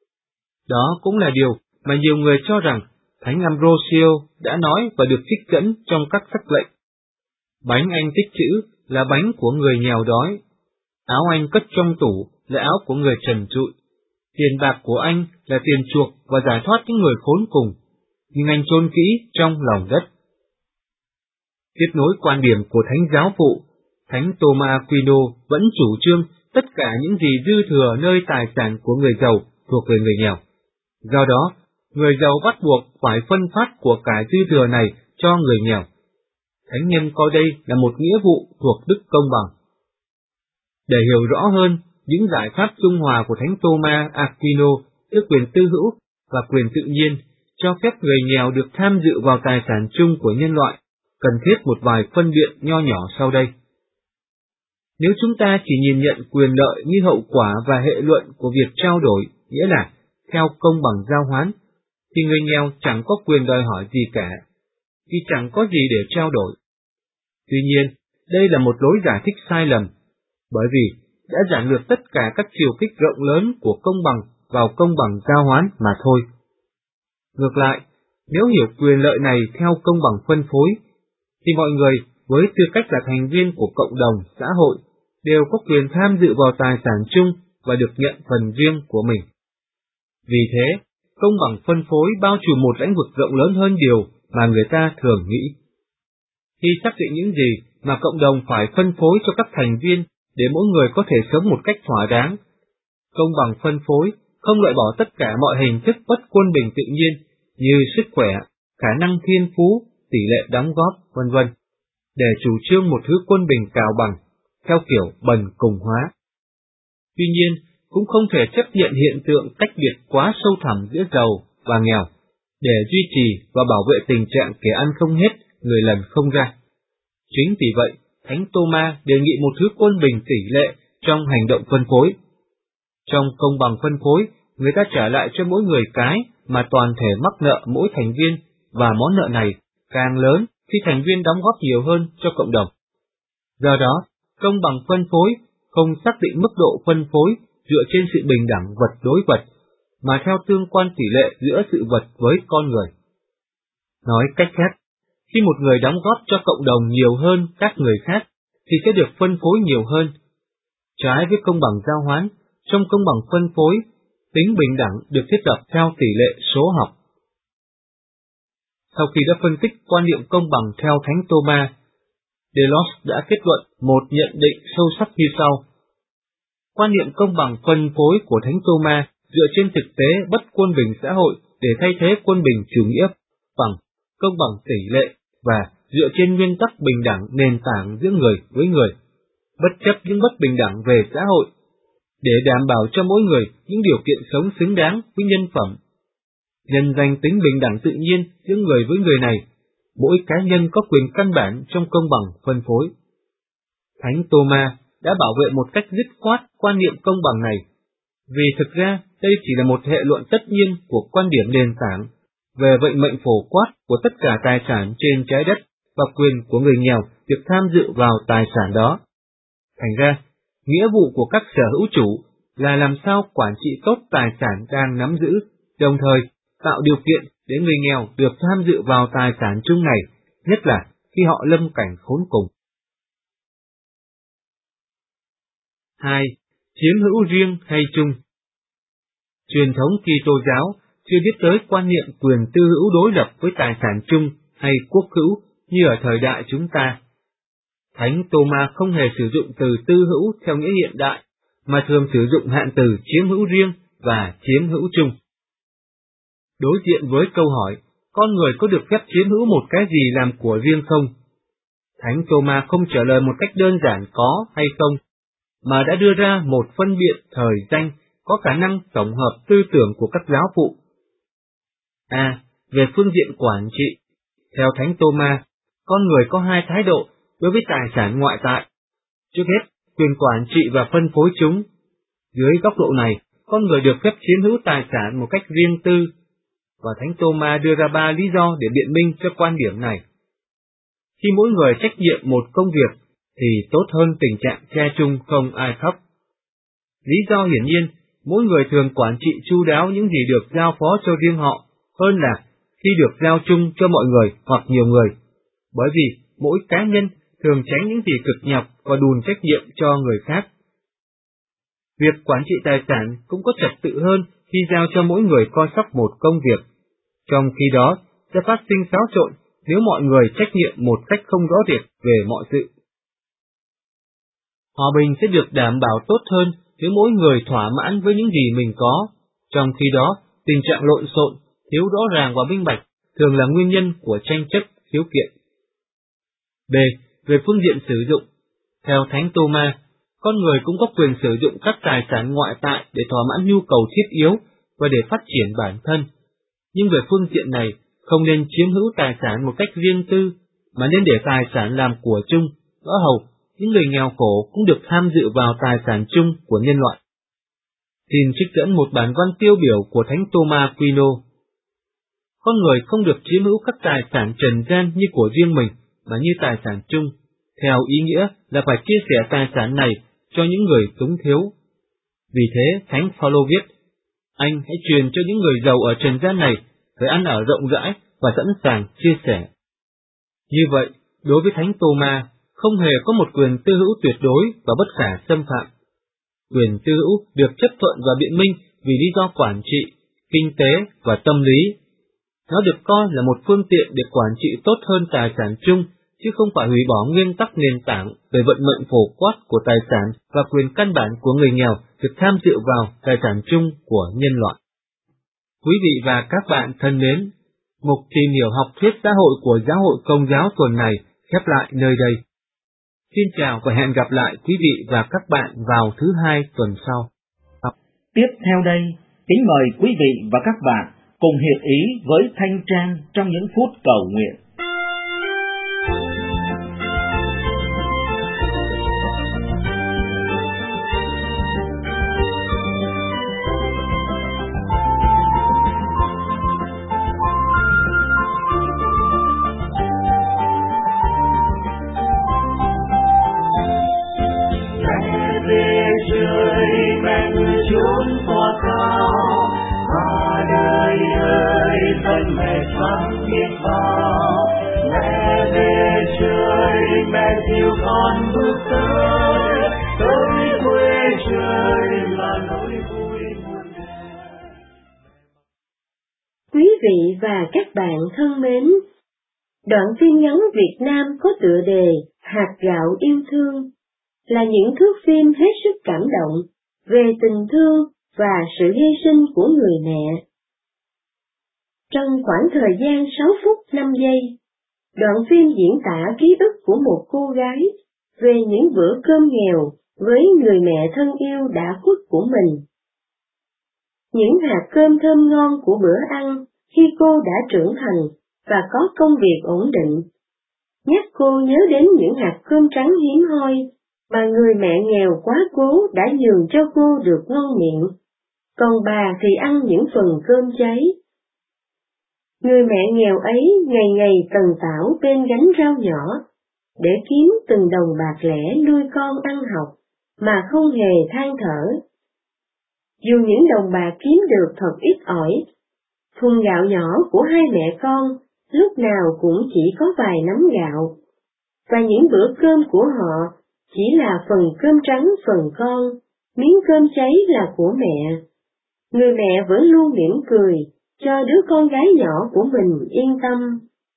Đó cũng là điều mà nhiều người cho rằng Thánh Ambrosio đã nói và được trích dẫn trong các sắc lệnh. Bánh anh tích trữ là bánh của người nghèo đói, áo anh cất trong tủ là áo của người trần trụi, tiền bạc của anh là tiền chuộc và giải thoát những người khốn cùng, nhưng anh chôn kỹ trong lòng đất. Tiếp nối quan điểm của Thánh Giáo phụ, Thánh Thomas Aquino vẫn chủ trương tất cả những gì dư thừa nơi tài sản của người giàu thuộc về người nghèo. Do đó, người giàu bắt buộc phải phân phát của cải dư thừa này cho người nghèo. Thánh nhân coi đây là một nghĩa vụ thuộc đức công bằng. Để hiểu rõ hơn những giải pháp trung hòa của Thánh Thomas Aquino giữa quyền tư hữu và quyền tự nhiên, cho phép người nghèo được tham dự vào tài sản chung của nhân loại, cần thiết một vài phân biệt nho nhỏ sau đây. Nếu chúng ta chỉ nhìn nhận quyền lợi như hậu quả và hệ luận của việc trao đổi, nghĩa là theo công bằng giao hoán, thì người nghèo chẳng có quyền đòi hỏi gì cả, vì chẳng có gì để trao đổi. Tuy nhiên, đây là một lối giải thích sai lầm, bởi vì đã giản lược tất cả các chiều kích rộng lớn của công bằng vào công bằng giao hoán mà thôi. Ngược lại, nếu hiểu quyền lợi này theo công bằng phân phối, thì mọi người với tư cách là thành viên của cộng đồng, xã hội, đều có quyền tham dự vào tài sản chung và được nhận phần riêng của mình. Vì thế, công bằng phân phối bao trùm một lĩnh vực rộng lớn hơn điều mà người ta thường nghĩ. Khi xác định những gì mà cộng đồng phải phân phối cho các thành viên để mỗi người có thể sống một cách thỏa đáng, công bằng phân phối không loại bỏ tất cả mọi hình thức bất quân bình tự nhiên như sức khỏe, khả năng thiên phú, tỷ lệ đóng góp, vân vân, để chủ trương một thứ quân bình cào bằng, theo kiểu bần cùng hóa. Tuy nhiên, cũng không thể chấp nhận hiện tượng tách biệt quá sâu thẳm giữa giàu và nghèo, để duy trì và bảo vệ tình trạng kẻ ăn không hết, người lần không ra. Chính vì vậy, Thánh Tô-ma đề nghị một thứ quân bình tỷ lệ trong hành động phân phối. Trong công bằng phân phối, người ta trả lại cho mỗi người cái mà toàn thể mắc nợ mỗi thành viên, và món nợ này càng lớn khi thành viên đóng góp nhiều hơn cho cộng đồng. Do đó, công bằng phân phối không xác định mức độ phân phối dựa trên sự bình đẳng vật đối vật, mà theo tương quan tỷ lệ giữa sự vật với con người. Nói cách khác, khi một người đóng góp cho cộng đồng nhiều hơn các người khác, thì sẽ được phân phối nhiều hơn. Trái với công bằng giao hoán, trong công bằng phân phối, tính bình đẳng được thiết lập theo tỷ lệ số học. Sau khi đã phân tích quan niệm công bằng theo Thánh Tô-ma, Delos đã kết luận một nhận định sâu sắc như sau. Quan niệm công bằng phân phối của Thánh Tô-ma dựa trên thực tế bất quân bình xã hội để thay thế quân bình chủ nghĩa bằng công bằng tỷ lệ và dựa trên nguyên tắc bình đẳng nền tảng giữa người với người, bất chấp những bất bình đẳng về xã hội, để đảm bảo cho mỗi người những điều kiện sống xứng đáng với nhân phẩm. Nhân danh tính bình đẳng tự nhiên giữa người với người này, mỗi cá nhân có quyền căn bản trong công bằng phân phối. Thánh Tô-ma đã bảo vệ một cách dứt khoát quan niệm công bằng này, vì thực ra đây chỉ là một hệ luận tất nhiên của quan điểm nền tảng về vận mệnh phổ quát của tất cả tài sản trên trái đất và quyền của người nghèo được tham dự vào tài sản đó. Thành ra, nghĩa vụ của các sở hữu chủ là làm sao quản trị tốt tài sản đang nắm giữ, đồng thời tạo điều kiện để người nghèo được tham dự vào tài sản chung này, nhất là khi họ lâm cảnh khốn cùng. hai. Chiếm hữu riêng hay chung? Truyền thống Kitô giáo chưa biết tới quan niệm quyền tư hữu đối lập với tài sản chung hay quốc hữu như ở thời đại chúng ta. Thánh Tô-ma không hề sử dụng từ tư hữu theo nghĩa hiện đại, mà thường sử dụng hạn từ chiếm hữu riêng và chiếm hữu chung. Đối diện với câu hỏi, con người có được phép chiếm hữu một cái gì làm của riêng không? Thánh Tô-ma không trả lời một cách đơn giản có hay không, mà đã đưa ra một phân biệt thời danh có khả năng tổng hợp tư tưởng của các giáo phụ. A. Về phương diện quản trị, theo Thánh Tô-ma, con người có hai thái độ đối với tài sản ngoại tại. Trước hết, quyền quản trị và phân phối chúng. Dưới góc độ này, con người được phép chiếm hữu tài sản một cách riêng tư, và Thánh Tô-ma đưa ra ba lý do để biện minh cho quan điểm này. Khi mỗi người trách nhiệm một công việc, thì tốt hơn tình trạng che chung không ai khóc. Lý do hiển nhiên, mỗi người thường quản trị chu đáo những gì được giao phó cho riêng họ, hơn là khi được giao chung cho mọi người hoặc nhiều người, bởi vì mỗi cá nhân thường tránh những gì cực nhọc và đùn trách nhiệm cho người khác. Việc quản trị tài sản cũng có trật tự hơn khi giao cho mỗi người coi sóc một công việc, trong khi đó sẽ phát sinh xáo trộn nếu mọi người trách nhiệm một cách không rõ rệt về mọi sự. Hòa bình sẽ được đảm bảo tốt hơn nếu mỗi người thỏa mãn với những gì mình có, trong khi đó tình trạng lộn xộn, thiếu rõ ràng và minh bạch thường là nguyên nhân của tranh chấp, khiếu kiện. B. Về phương diện sử dụng, theo Thánh Tô-ma, con người cũng có quyền sử dụng các tài sản ngoại tại để thỏa mãn nhu cầu thiết yếu và để phát triển bản thân. Nhưng về phương diện này, không nên chiếm hữu tài sản một cách riêng tư, mà nên để tài sản làm của chung, đỡ hầu những người nghèo khổ cũng được tham dự vào tài sản chung của nhân loại. Xin trích dẫn một bản văn tiêu biểu của Thánh Thomas Aquino. Con người không được chiếm hữu các tài sản trần gian như của riêng mình, mà như tài sản chung, theo ý nghĩa là phải chia sẻ tài sản này cho những người túng thiếu. Vì thế, Thánh Phaolô viết, anh hãy truyền cho những người giàu ở trần gian này phải ăn ở rộng rãi và sẵn sàng chia sẻ. Như vậy, đối với Thánh Thomas, không hề có một quyền tư hữu tuyệt đối và bất khả xâm phạm. Quyền tư hữu được chấp thuận và biện minh vì lý do quản trị, kinh tế và tâm lý. Nó được coi là một phương tiện để quản trị tốt hơn tài sản chung, chứ không phải hủy bỏ nguyên tắc nền tảng về vận mệnh phổ quát của tài sản và quyền căn bản của người nghèo được tham dự vào tài sản chung của nhân loại. Quý vị và các bạn thân mến, mục tìm hiểu học thuyết xã hội của Giáo hội Công giáo tuần này khép lại nơi đây. Xin chào và hẹn gặp lại quý vị và các bạn vào thứ hai tuần sau. Tiếp theo đây, kính mời quý vị và các bạn cùng hiệp ý với Thanh Trang trong những phút cầu nguyện. Quý vị và các bạn thân mến, đoạn phim ngắn Việt Nam có tựa đề Hạt gạo yêu thương là những thước phim hết sức cảm động về tình thương và sự hy sinh của người mẹ. Trong khoảng thời gian sáu phút năm giây, đoạn phim diễn tả ký ức của một cô gái về những bữa cơm nghèo với người mẹ thân yêu đã khuất của mình. Những hạt cơm thơm ngon của bữa ăn khi cô đã trưởng thành và có công việc ổn định, nhắc cô nhớ đến những hạt cơm trắng hiếm hoi mà người mẹ nghèo quá cố đã nhường cho cô được ngon miệng, còn bà thì ăn những phần cơm cháy. Người mẹ nghèo ấy ngày ngày tần tảo bên gánh rau nhỏ, để kiếm từng đồng bạc lẻ nuôi con ăn học, mà không hề than thở. Dù những đồng bạc kiếm được thật ít ỏi, thùng gạo nhỏ của hai mẹ con lúc nào cũng chỉ có vài nắm gạo, và những bữa cơm của họ chỉ là phần cơm trắng phần con, miếng cơm cháy là của mẹ. Người mẹ vẫn luôn mỉm cười cho đứa con gái nhỏ của mình yên tâm.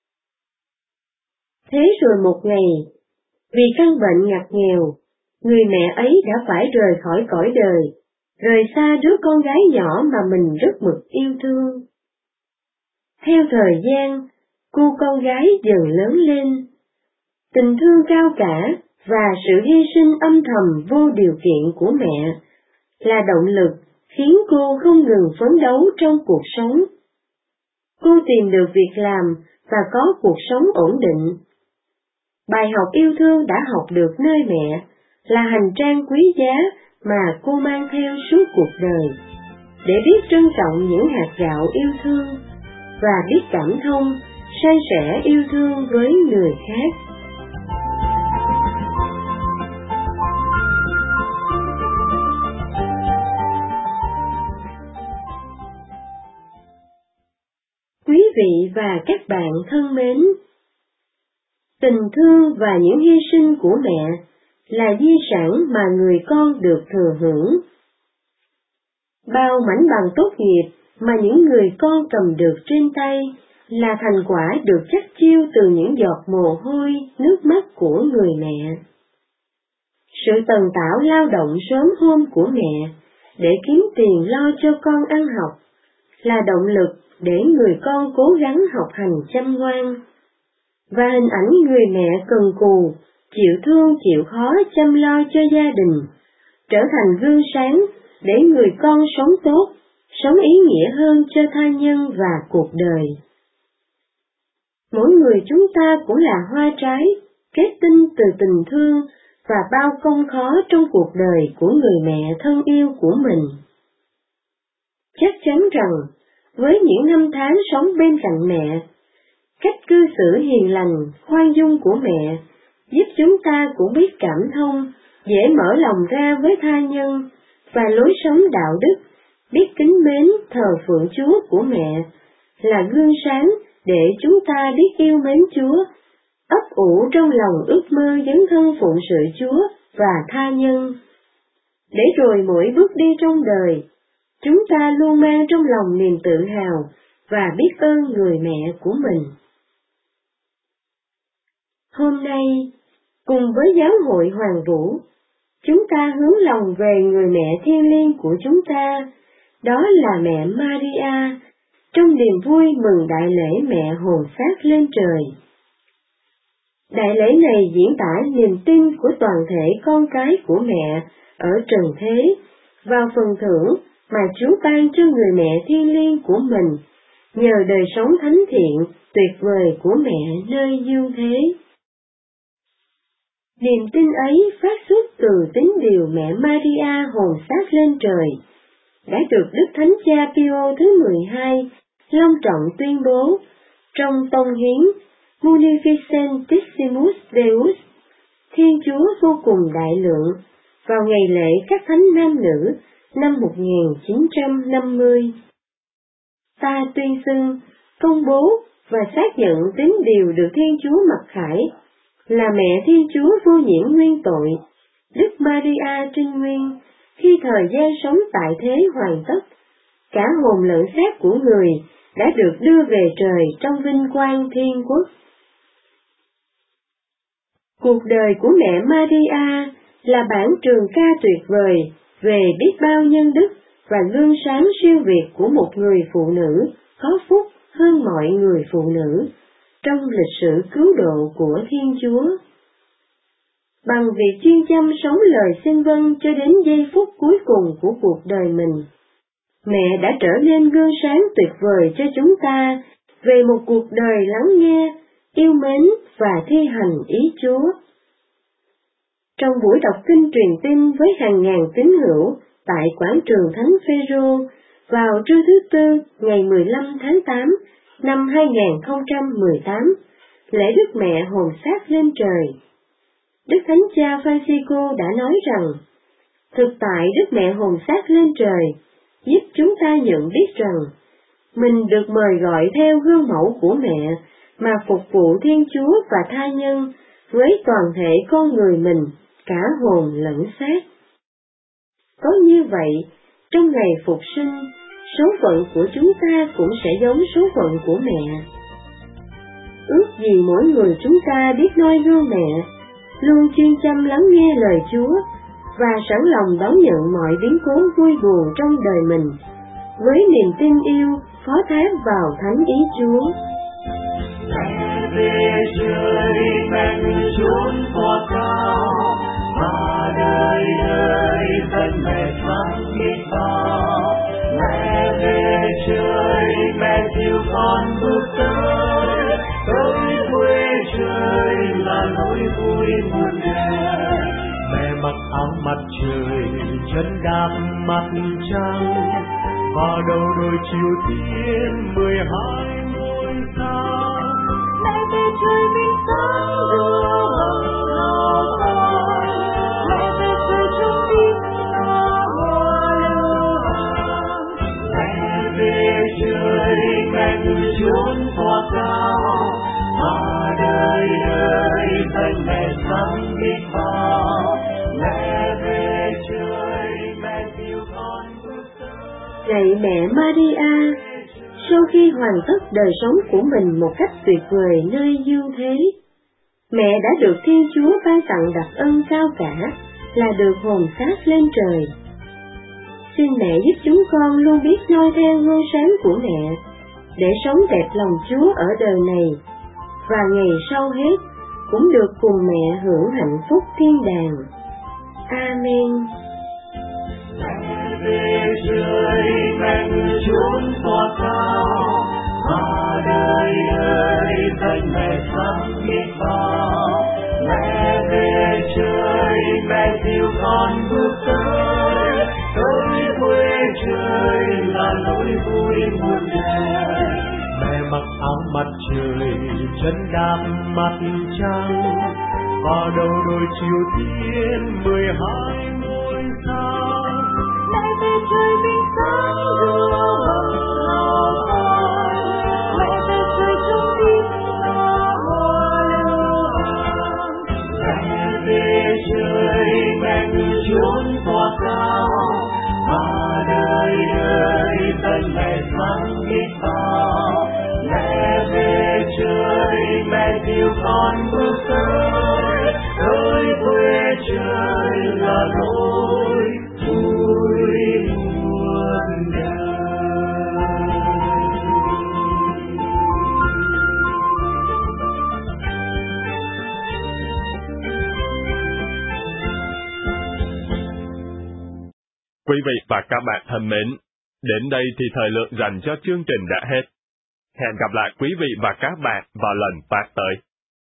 Thế rồi một ngày, vì căn bệnh ngặt nghèo, người mẹ ấy đã phải rời khỏi cõi đời, rời xa đứa con gái nhỏ mà mình rất mực yêu thương. Theo thời gian, cô con gái dần lớn lên. Tình thương cao cả và sự hy sinh âm thầm vô điều kiện của mẹ là động lực khiến cô không ngừng phấn đấu trong cuộc sống. Cô tìm được việc làm và có cuộc sống ổn định. Bài học yêu thương đã học được nơi mẹ là hành trang quý giá mà cô mang theo suốt cuộc đời, để biết trân trọng những hạt gạo yêu thương và biết cảm thông, san sẻ yêu thương với người khác. Quý vị và các bạn thân mến, tình thương và những hy sinh của mẹ là di sản mà người con được thừa hưởng. Bao mảnh bằng tốt nghiệp mà những người con cầm được trên tay là thành quả được chắt chiu từ những giọt mồ hôi, nước mắt của người mẹ. Sự tần tảo lao động sớm hôm của mẹ để kiếm tiền lo cho con ăn học là động lực để người con cố gắng học hành chăm ngoan. Và hình ảnh người mẹ cần cù, chịu thương chịu khó chăm lo cho gia đình, trở thành gương sáng để người con sống tốt, sống ý nghĩa hơn cho tha nhân và cuộc đời. Mỗi người chúng ta cũng là hoa trái, kết tinh từ tình thương và bao công khó trong cuộc đời của người mẹ thân yêu của mình. Chắc chắn rằng, với những năm tháng sống bên cạnh mẹ, cách cư xử hiền lành, khoan dung của mẹ, giúp chúng ta cũng biết cảm thông, dễ mở lòng ra với tha nhân, và lối sống đạo đức, biết kính mến thờ phượng Chúa của mẹ, là gương sáng để chúng ta biết yêu mến Chúa, ấp ủ trong lòng ước mơ dấn thân phụng sự Chúa và tha nhân. Để rồi mỗi bước đi trong đời, chúng ta luôn mang trong lòng niềm tự hào và biết ơn người mẹ của mình. Hôm nay, cùng với Giáo hội Hoàng Vũ, chúng ta hướng lòng về người mẹ thiêng liêng của chúng ta, đó là mẹ Maria, trong niềm vui mừng đại lễ mẹ hồn xác lên trời. Đại lễ này diễn tả niềm tin của toàn thể con cái của mẹ ở trần thế, vào phần thưởng mà Chúa ban cho người mẹ thiêng liêng của mình, nhờ đời sống thánh thiện, tuyệt vời của mẹ nơi dương thế. Niềm tin ấy phát xuất từ tín điều mẹ Maria hồn xác lên trời, đã được Đức Thánh Cha Pio thứ mười hai long trọng tuyên bố trong tông hiến Munificentissimus Deus, Thiên Chúa vô cùng đại lượng, vào ngày lễ các thánh nam nữ năm một nghìn chín trăm năm mươi. Ta tuyên xưng, công bố và xác nhận tín điều được Thiên Chúa mặc khải là mẹ Thiên Chúa vô nhiễm nguyên tội, Đức Maria Trinh Nguyên, khi thời gian sống tại thế hoàn tất, cả hồn lẫn xác của người đã được đưa về trời trong vinh quang thiên quốc. Cuộc đời của mẹ Maria là bản trường ca tuyệt vời về biết bao nhân đức và gương sáng siêu việt của một người phụ nữ có phúc hơn mọi người phụ nữ trong lịch sử cứu độ của Thiên Chúa. Bằng việc chuyên chăm sống lời xin vâng cho đến giây phút cuối cùng của cuộc đời mình, mẹ đã trở nên gương sáng tuyệt vời cho chúng ta về một cuộc đời lắng nghe, yêu mến và thi hành ý Chúa. Trong buổi đọc kinh truyền tin với hàng ngàn tín hữu tại quảng trường Thánh Phêrô vào trưa thứ Tư ngày mười lăm tháng tám năm hai nghìn không trăm mười tám, lễ Đức Mẹ hồn xác lên trời, Đức Thánh Cha Francisco đã nói rằng, thực tại Đức Mẹ hồn xác lên trời giúp chúng ta nhận biết rằng mình được mời gọi theo gương mẫu của mẹ mà phục vụ Thiên Chúa và tha nhân với toàn thể con người mình, cả hồn lẫn xác. Có như vậy, trong ngày phục sinh, số phận của chúng ta cũng sẽ giống số phận của mẹ. Ước gì mỗi người chúng ta biết noi gương mẹ, luôn chuyên chăm lắng nghe lời Chúa và sẵn lòng đón nhận mọi biến cố vui buồn trong đời mình, với niềm tin yêu phó thác vào thánh ý Chúa. Mẹ về trời, mẹ người chốn cỏ cao, và đời đời dân mẹ sáng biết bao. Mẹ về trời, mẹ dìu con bước tới, tới quê trời là nỗi vui muôn đời. Mẹ mặc áo mặt trời, chân đạp mặt trăng, và đầu đôi chiều tiên mười hai ngôi sao. Mẹ về trời mình sáng đưa hồng hào con, mẹ về trời trong tim ta hoa lưu hàng. Mẹ về trời, mẹ người chốn cỏ cao, và đời đời danh mẹ sáng biết bao. Mẹ về trời, mẹ dìu con bước tới. Lạy mẹ Maria, sau khi hoàn tất đời sống của mình một cách tuyệt vời nơi dương thế, mẹ đã được Thiên Chúa ban tặng đặc ân cao cả là được hồn xác lên trời. Xin mẹ giúp chúng con luôn biết noi theo gương sáng của mẹ, để sống đẹp lòng Chúa ở đời này, và ngày sau hết cũng được cùng mẹ hưởng hạnh phúc thiên đàng. Amen. Mẹ về trời, mẹ người chốn cỏ cao, và đời đời danh mẹ sáng biết bao. Mẹ về trời, mẹ dìu con bước tới, tới quê trời là chân đạp mặt trăng, và đầu đồi chiều thiên mười hai ngôi sao. Lại về trời bình sáng đưa hồng hào khói, lại về trời trong tim ta hoa lưu vàng. Mẹ về trời mẹ ngự chốn tỏa cao, và đời đời dân mẹ sáng biết bao. Mẹ về trời mẹ dìu con bước tới, tới quê trời là lối vui muôn đời. Quý vị và các bạn thân mến, đến đây thì thời lượng dành cho chương trình đã hết. Hẹn gặp lại quý vị và các bạn vào lần phát tới.